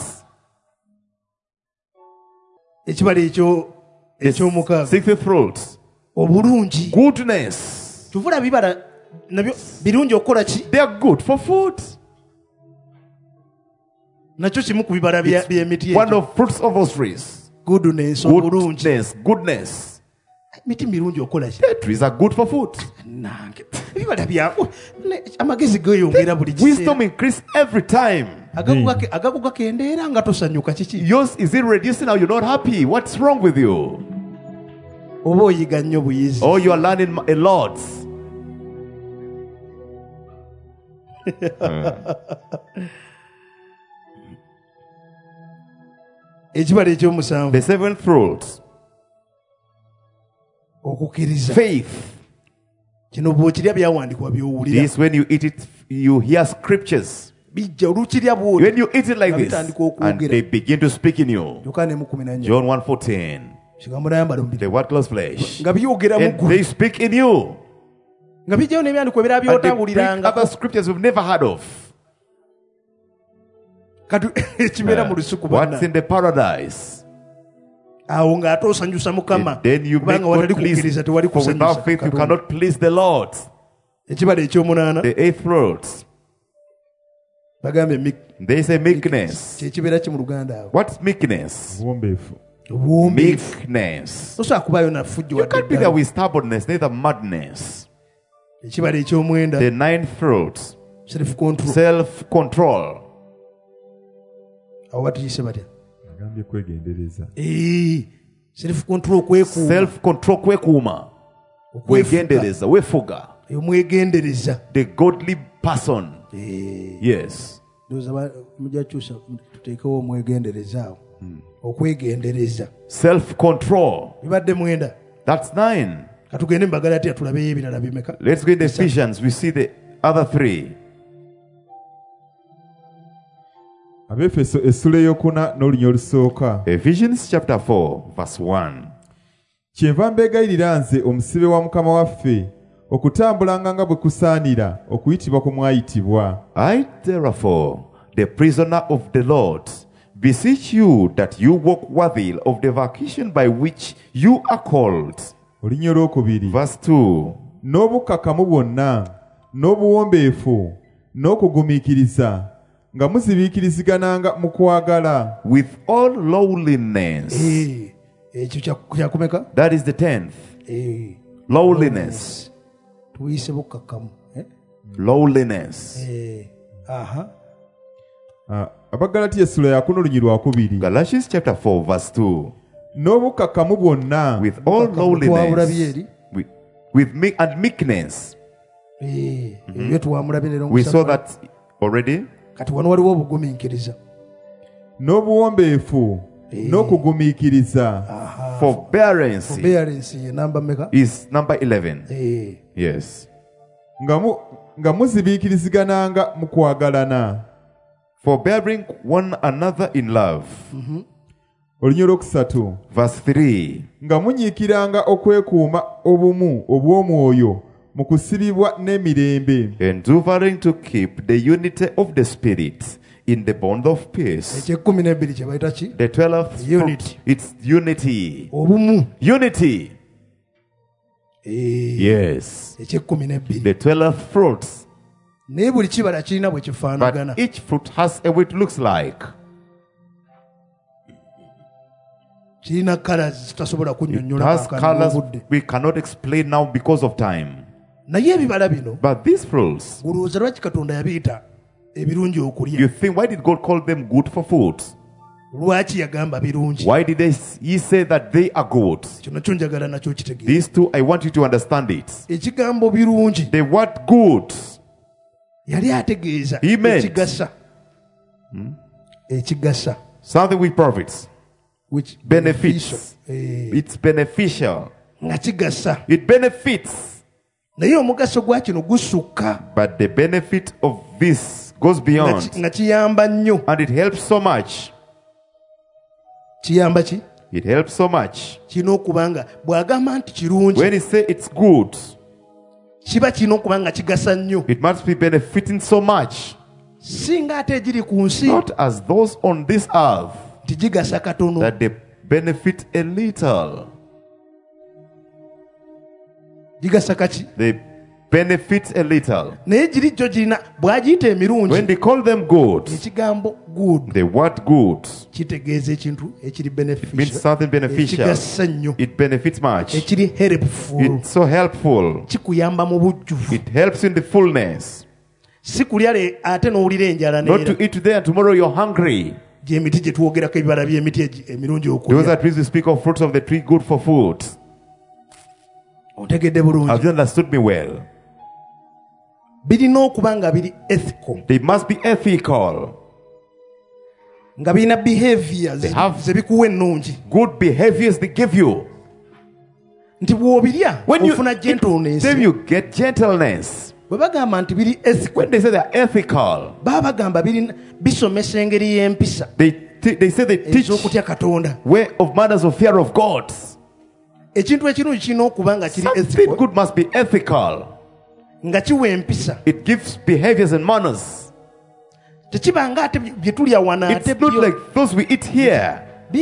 The sixth fruit, goodness. They are good for food. It's one of fruits of those trees. Goodness, goodness, goodness. The trees are good for food. Wisdom increases every time. Yours, is it reducing or you're not happy? What's wrong with you? Oh, you are learning a lot. uh. The seventh fruit, faith. This, when you eat it, you hear scriptures. When you eat it like this, and they begin to speak in you. John one fourteen. The word close flesh. And they speak in you. And they bring other scriptures we've never heard of. What's in the paradise? And then you make God pleased. For without faith you cannot please the Lord. The eighth fruit. They say meekness. What's meekness? Meekness. You can't be there with stubbornness, neither madness. The ninth fruit. Self-control. Self-control kwekuma. Wegendereza, wefuga. The godly person. Yes. Self-control. That's nine. Let's go in Ephesians. We see the other three. Ephesians chapter four, verse one. Kyenva mbegayirira nze omusibe wa Mukama waffe okutambulanga nga bwe kusaanira okuyitibwa ku mwayitibwa. I therefore, the prisoner of the Lord, beseech you that you walk worthy of the vocation by which you are called. Olinnya olwokubiri. Verse two. N'obukkakkamu bwonna n'obuwombeefu n'okugumiikiriza nga muzibiikirizigananga mu kwagala. With all lowliness. That is the tenth. Lowliness. Lowliness. Abagalatiya essula ya kumi olunyiri lwakubiri. Galatians chapter four verse two. N'obukkakkamu bwonna. With all lowliness. With, with meek and meekness. Mm-hmm. We saw that already. N'obuwombeefu n'okugumiikiriza. Forbearance is number eleven. Yes. Nga muzibiikirizigananga mu kwagalana. Forbearing one another in love. Olunyiri olwokusatu. Verse three. Nga munyiikiranga okwekuuma obumu obw'omwoyo mu kusibibwa n'emirembe. Endeavoring to keep the unity of the Spirit in the bond of peace. The twelfth unity. It's unity. Unity. Yes. The twelfth fruits. But each fruit has a way it looks like. It has colors we cannot explain now because of time. But these fruits, you think, why did God call them good for food? Why did they, he say that they are good? These two, I want you to understand it. The word good, he meant hmm? something with profits, which benefits. It's beneficial. It benefits. But the benefit of this goes beyond, and it helps so much. It helps so much. When he says it's good, it must be benefiting so much. Not as those on this earth that they benefit a little. They benefit a little. When they call them good, the word good, it means something beneficial. It benefits much. It's so helpful. It helps in the fullness. Not to eat today and tomorrow you're hungry. Those are trees we speak of, fruits of the tree good for food. Have you understood me well? They must be ethical. They have good behaviors they give you. When you eat them, you get gentleness. When they say they're ethical, they, they say they teach way of manners of fear of God. Something good must be ethical. It gives behaviors and manners. It's not like those we eat here.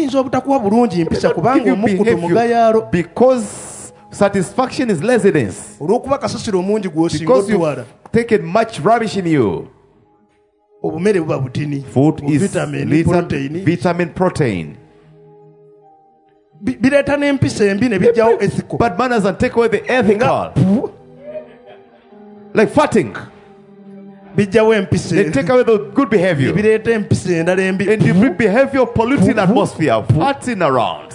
Behavior, because satisfaction is laziness. Because you've taken much rubbish in you. Food is vitamin, protein. vitamin, protein. But manners and take away the ethical. Like farting. They take away the good behavior. And you bring behavior polluting atmosphere, farting around.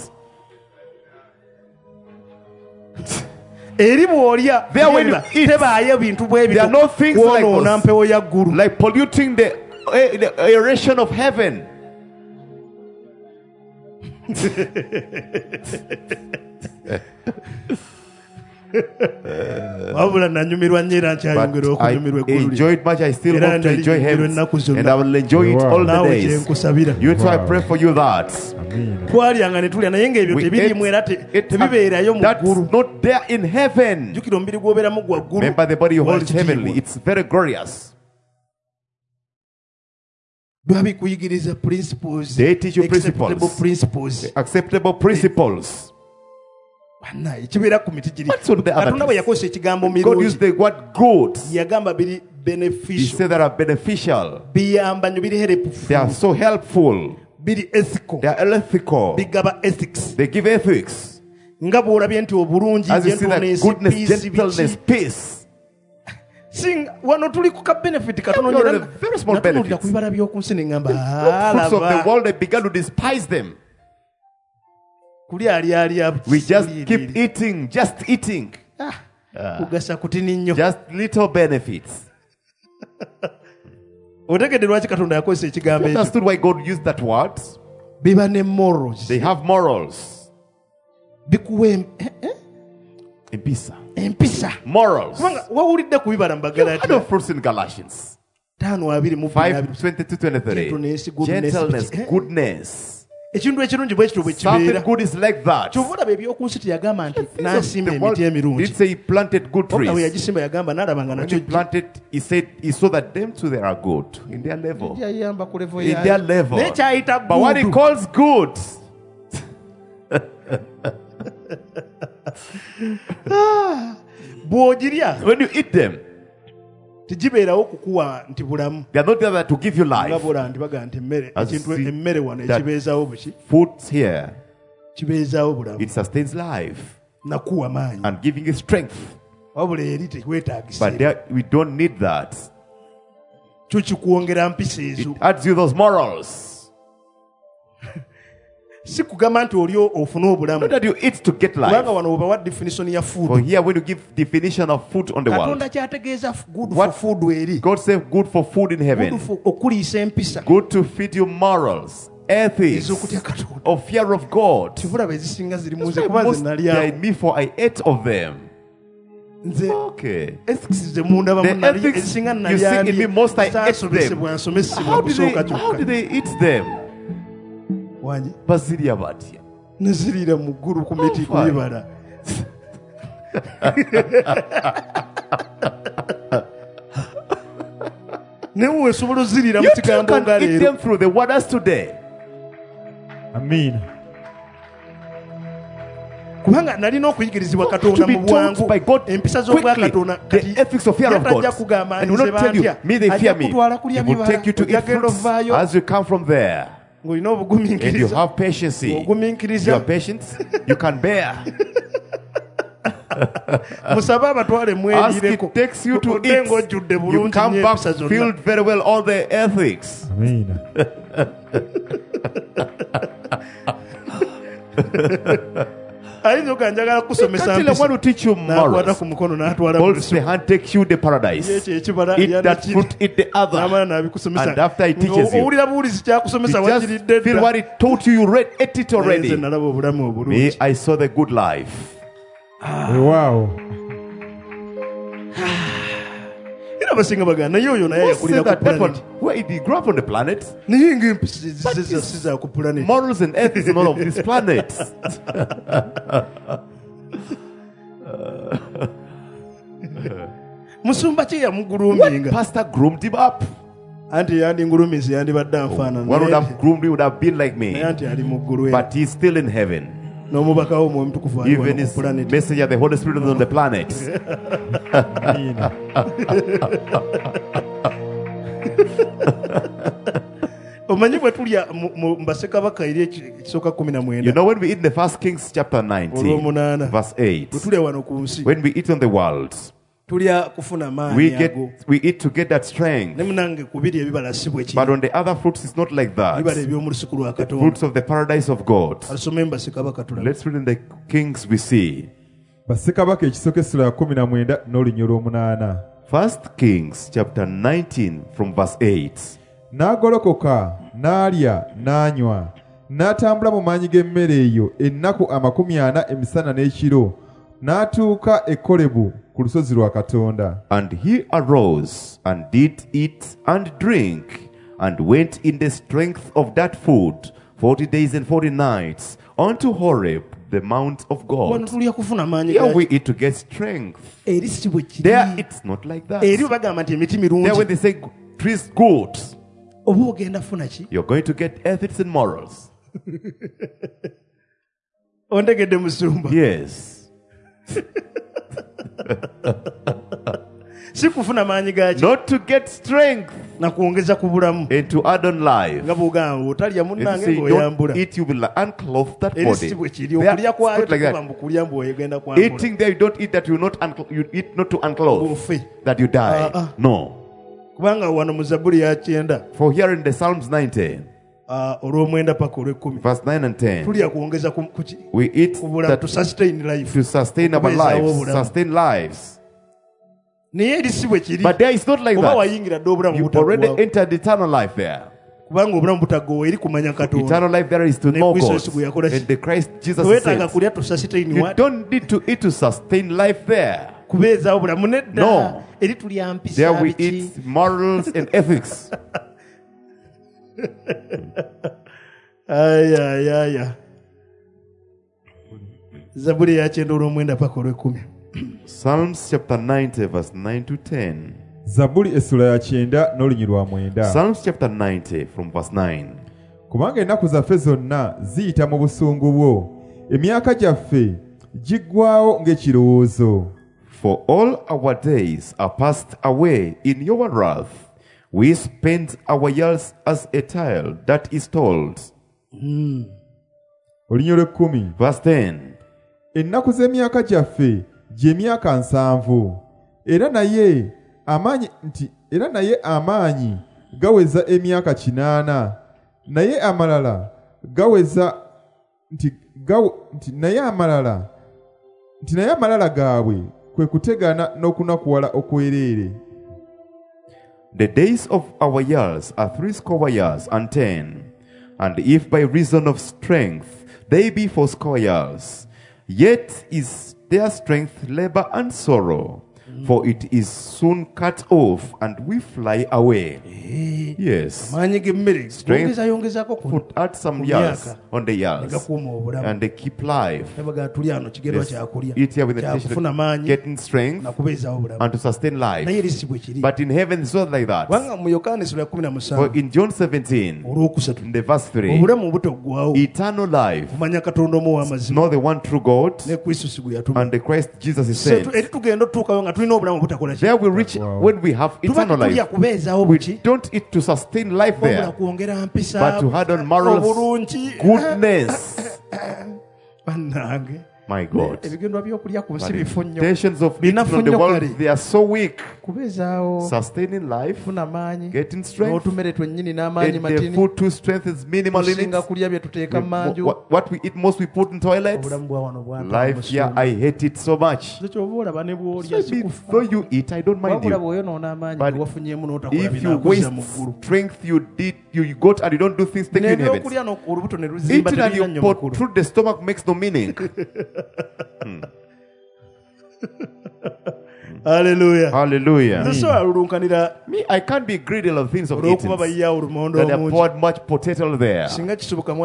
There when you eat, there are no things like those, like polluting the, the aeration of heaven. But I enjoy it much. I still want to enjoy heaven, and I will enjoy it all the days. You too, I pray for you that. We ate, it, that's not there in heaven. Remember, the body you hold is heavenly. It's very glorious. They teach you principles, acceptable principles. What's on the other? God used the word good. He said they are beneficial. They are so helpful. They are ethical. They give ethics. As you see that goodness, gentleness, peace. Sing one or two benefit. Very small benefits. The fruits of the world, they began to despise them. We just keep eating, just eating. Uh, just little benefits. Understood why God used that word? They have morals. Empisa. Morals. What are fruits in Galatians? five twenty-two to twenty-three. Gentleness, goodness. Something good is like that. The world did say he planted good trees. When he planted, he said he saw that them too they are good in their level. In their level. But what he calls good. When you eat them, they are not there to give you life. As you see that food here, it sustains life and giving you strength. But there, we don't need that. It adds you those morals. Not that you eat to get life. For here, when you give definition of food on the world, what God said good for food in heaven, good to feed you morals, ethics, of fear of God. Most they are in me, for I ate of them. Okay. The ethics you see in me, most I ate them. How did they, how did they eat them? Basilia batia. Nazirira muguru kumeti kuibara. You can eat them through the waters today. Amen. kubanga nalina okuyigirizibwa Katonda mu bwangu empisa z'obwa Katonda the ethics of fear of God and will not tell you me they fear me. He will take you to eat fruits as you come from there. And you have patience. You are patient. You can bear. Ask it takes you to eat. You come back filled very well all the ethics. Amen. I want to teach you morals. Holds the hand, takes you to paradise. Eat that fruit, eat the other. And after he teaches you, you just feel what he taught you, you read, ate it already. Me, I saw the good life. Wow. Who said that, that one, where did he grow up on the planet? Morals and ethics and all of this planet. What pastor groomed him up? Anti yandi ngulumizi yandi badda mfana. One would have groomed, he would have been like me. But he's still in heaven. Even his messenger, the Holy Spirit, is on the planet. You know, when we eat in the First Kings chapter nineteen, verse eight, when we eat on the world, we get we eat to get that strength. But on the other fruits, it's not like that. The fruits of the paradise of God. Let's read in the Kings we see. First Kings chapter nineteen from verse eight. N'agolokoka n'alya n'anywa n'atambula mu maanyi g'emmere eyo ennaku amakumi ana emisana n'ekiro n'atuuka e Kolebu ku lusozi lwa Katonda. And he arose and did eat and drink and went in the strength of that food forty days and forty nights unto Horeb, the mount of God. Here we eat to get strength. There it's not like that. There when they say trees good, you're going to get ethics and morals. Yes. Not to get strength and to add on life. And say, don't eat, you will unclothe that body. They are not like that. Eating there, you don't eat that you not unclo- you eat not to unclothe, that you die. No. For here in the Psalms ninety, verse nine and ten, we eat that to sustain life, to sustain our lives, sustain lives. But there is not like that. You already entered eternal life there. Eternal life there is to know God. And the Christ Jesus said, you don't need to eat to sustain life there. No. There we eat morals and ethics. Ay, ay, ay, ay. Zaburi ya chendo uromwenda pako rwe kumi. Psalms chapter ninety verse nine to ten. Zaburi esula ya chenda n'olunyi lwa mwenda. Psalms chapter ninety from verse nine. Kubanga ennaku zaffe zonna ziyita mu busungu bwo, emyaka gyaffe giggwaawo ng'ekirowoozo. For all our days are passed away in your wrath. We spend our years as a child that is told. Mm. Olunyi olw'ekkumi. Verse ten. Ennaku z'emyaka gyaffe gy'emyaka nsanvu. Era naye amaanyi nti era naye amaanyi gaweza emyaka kinaana. Naye amalala gaweza nti gaw nti naye amalala nti naye amalala gaabwe kwe kutegana n'okunakuwala okwereere. The days of our years are threescore years and ten, and if by reason of strength they be fourscore years, yet is their strength labor and sorrow, mm. for it is soon cut off, and we fly away. Yes. Strength, put add some years on the years, and they keep life. Yes. Eat here with the intention getting strength and to sustain life. But in heaven it's not like that. For in John seventeen, in the verse three, eternal life, know the one true God and the Christ Jesus is sent. There we reach when we have eternal life. We don't eat to sustain life there, but to add on morals, goodness. My God. But the temptations of eating from the world, they are so weak. Sustaining life, getting strength, and the food to strength is minimal in it. What, what we eat most we put in toilet. Life here, yeah, I hate it so much. So though you eat, I don't mind you. But if you waste strength you did, you got and you don't do things, take you in heaven. Eating and you put through the stomach makes no meaning. Hmm. Hallelujah. Hallelujah. Mm. Me, I can't be greedy of things of eating. That they poured much potato there. I've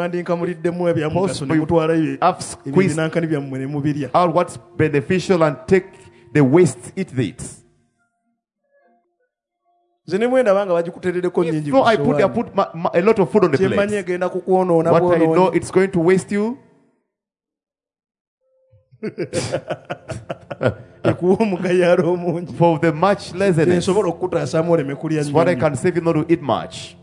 squeezed out what's beneficial and take the waste, eat it. So I put, I put ma, ma, a lot of food on the plate. What I know, it's going to waste you. For the much laziness. That's what I can save you not to eat much.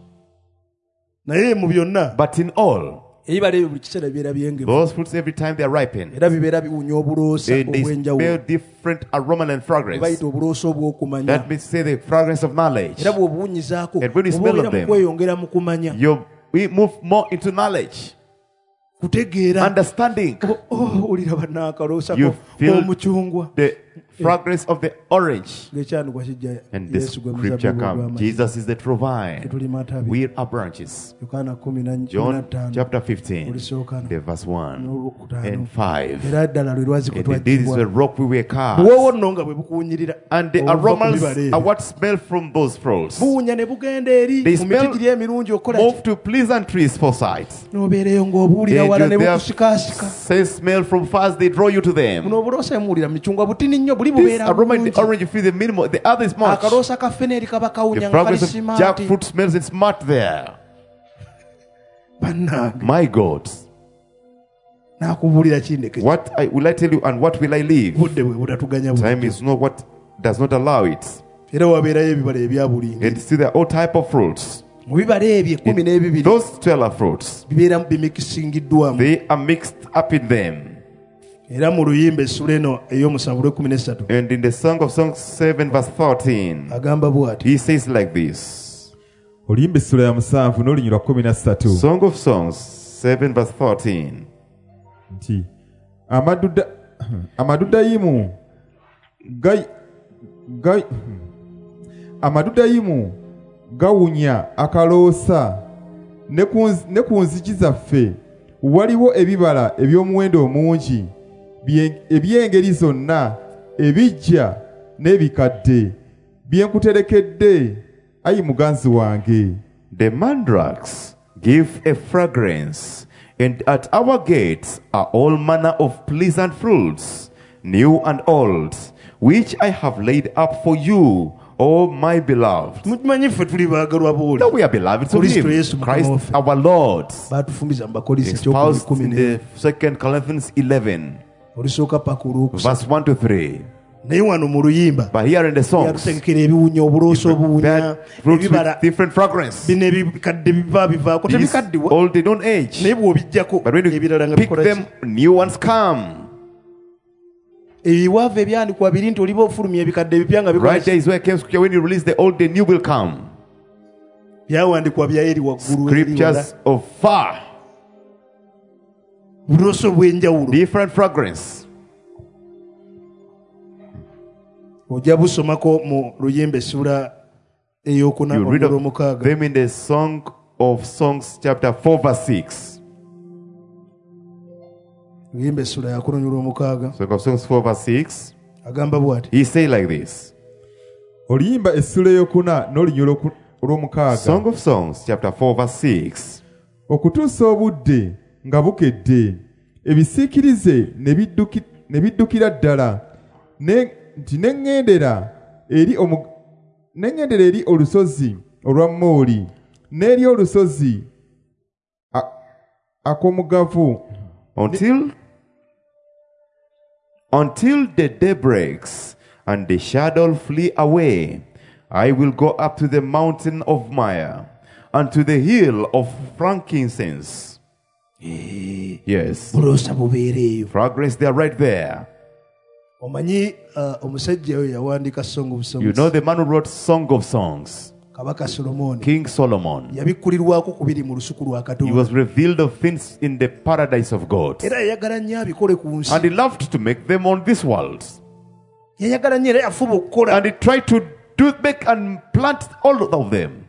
But in all, those fruits every time they are ripened, and they smell different aroma and fragrance. That means say the fragrance of knowledge. And when you smell of them, you we move more into knowledge. Understanding. You feel the fragrance of the orange. And the scripture comes. Jesus is the true vine. We are branches. John chapter fifteen, the verse one and five. And this is the rock we were carved. And the aromas are what smell from those fruits. They smell move to pleasantries for sight. And you there say smell from fast, they draw you to them. This aroma in the orange, you feel the minimum, the other is much. The fragrance of jackfruit smells and smart there. My God. What I, will I tell you and what will I leave? Time is not what does not allow it. And see there are all type of fruits. It, those twelve fruits, they are mixed up in them. And in the Song of Songs seven verse fourteen, he says like this. Song of Songs seven verse fourteen. Amadudayimu gai gai amadudayimu gawunya akalosa ne ku nzigi zaffe waliwo ebibala eby'omuwendo omungi eby'engeri zonna ebijja n'ebikadde byenkuterekedde ayi muganzi wange. The mandrakes give a fragrance, and at our gates are all manner of pleasant fruits, new and old, which I have laid up for you, O my beloved. Now we are beloved of Him, Christ our Lord. Espoused in the Second Corinthians eleven, verse one to three. But here in the songs, fruits with different fragrance. These old, they don't age. But when you pick them, new ones come. Right there is where it came scripture. When you release the old, the new will come. Scriptures of far different fragrance. You read of them in the Song of Songs chapter four verse six. Song of Songs four verse six. He say like this. Song of Songs chapter four verse six. Okutuusa obudde nga bukedde ebisiikirize ne biddukira ddala nti neŋŋendera eri neŋŋendera eri olusozi olwa Mooli n'eri olusozi ak'omugavu. Until until the day breaks and the shadow flee away, I will go up to the mountain of myrrh and to the hill of frankincense. Yes. Fragrance, they are right there. You know the man who wrote Song of Songs, King Solomon. He was revealed of things in the paradise of God, and he loved to make them on this world. And he tried to do make and plant all of them.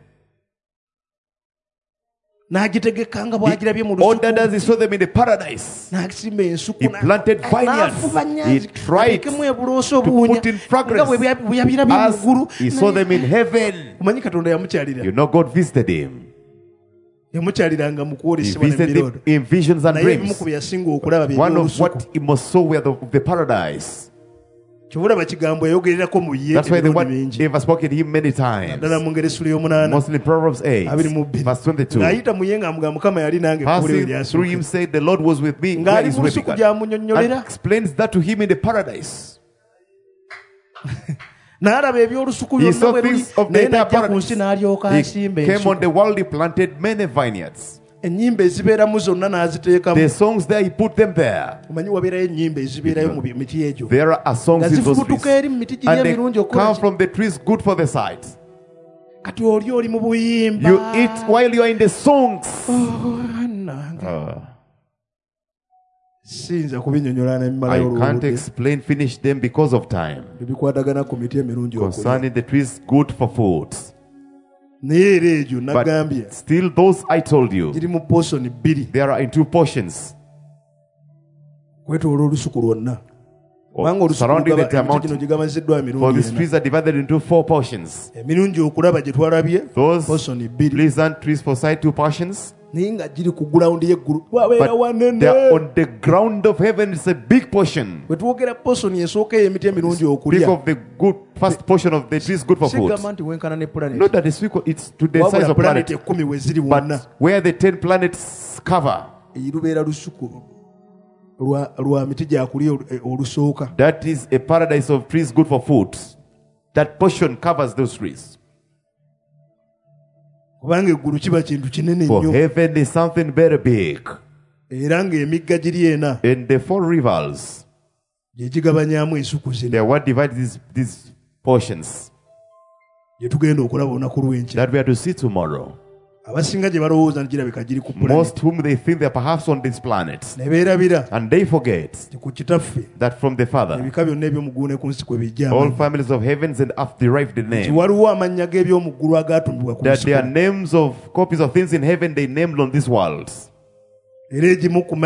He ordered us, he saw them in the paradise. He planted vineyards. He tried to put in fragrance as he saw them in heaven. You know, God visited him. He visited him in visions and dreams. One of what he must saw were the, the paradise. That's why the word ever spoken to him many times. Mostly in Proverbs eight, verse twenty-two. Passing through him said, the Lord was with me. Where is with God? And explains that to him in the paradise. He saw things of the entire paradise. He came on the world, he planted many vineyards. The songs there, he put them there. There are songs in those trees. And they come from the trees good for the sight. You eat while you are in the songs. Uh, I can't explain, finish them because of time. Concerning the trees good for food. But still those I told you, there are in two portions. Surrounding the mountain. For these trees are divided into four portions. Those pleasant trees for sight, two portions. But they are on the ground of heaven. It's a big portion. Speak of the good first portion of the trees good for food. Not that it's, it's to the size of planet, but where the ten planets cover. That is a paradise of trees good for food. That portion covers those trees. For heaven is something very big. And the four rivers, they are what divides these, these portions that we are to see tomorrow. Most whom they think they are perhaps on this planet, and they forget that from the Father all families of heavens and earth derive the name. That there are names of copies of things in heaven they named on this world. Some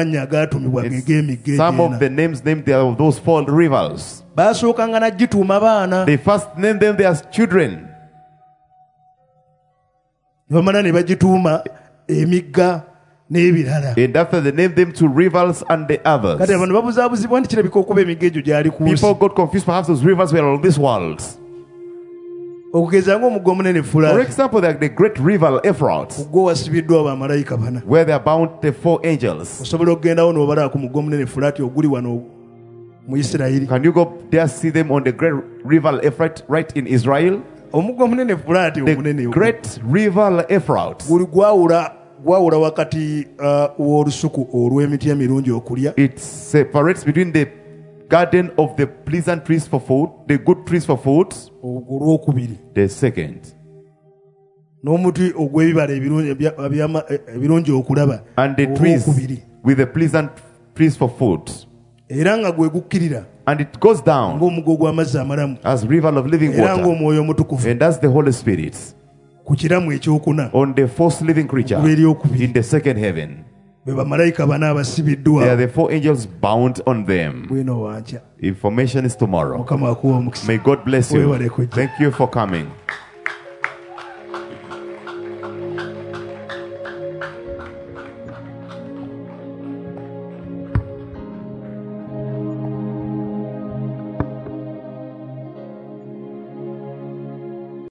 of the names named there of those four rivers, they first named them their children. And after they named them to rivers and the others. People got confused, perhaps those rivers were on this world. For example, like the great river Euphrates, where they are bound the four angels. Can you go there see them on the great river Euphrates right in Israel? The great river Euphrates. It separates between the garden of the pleasant trees for food, the good trees for food, the second. And the trees with the pleasant trees for food. And it goes down as river of living water. And that's the Holy Spirit. On the fourth living creature in the second heaven. They are the four angels bound on them. Information is tomorrow. May God bless you. Thank you for coming.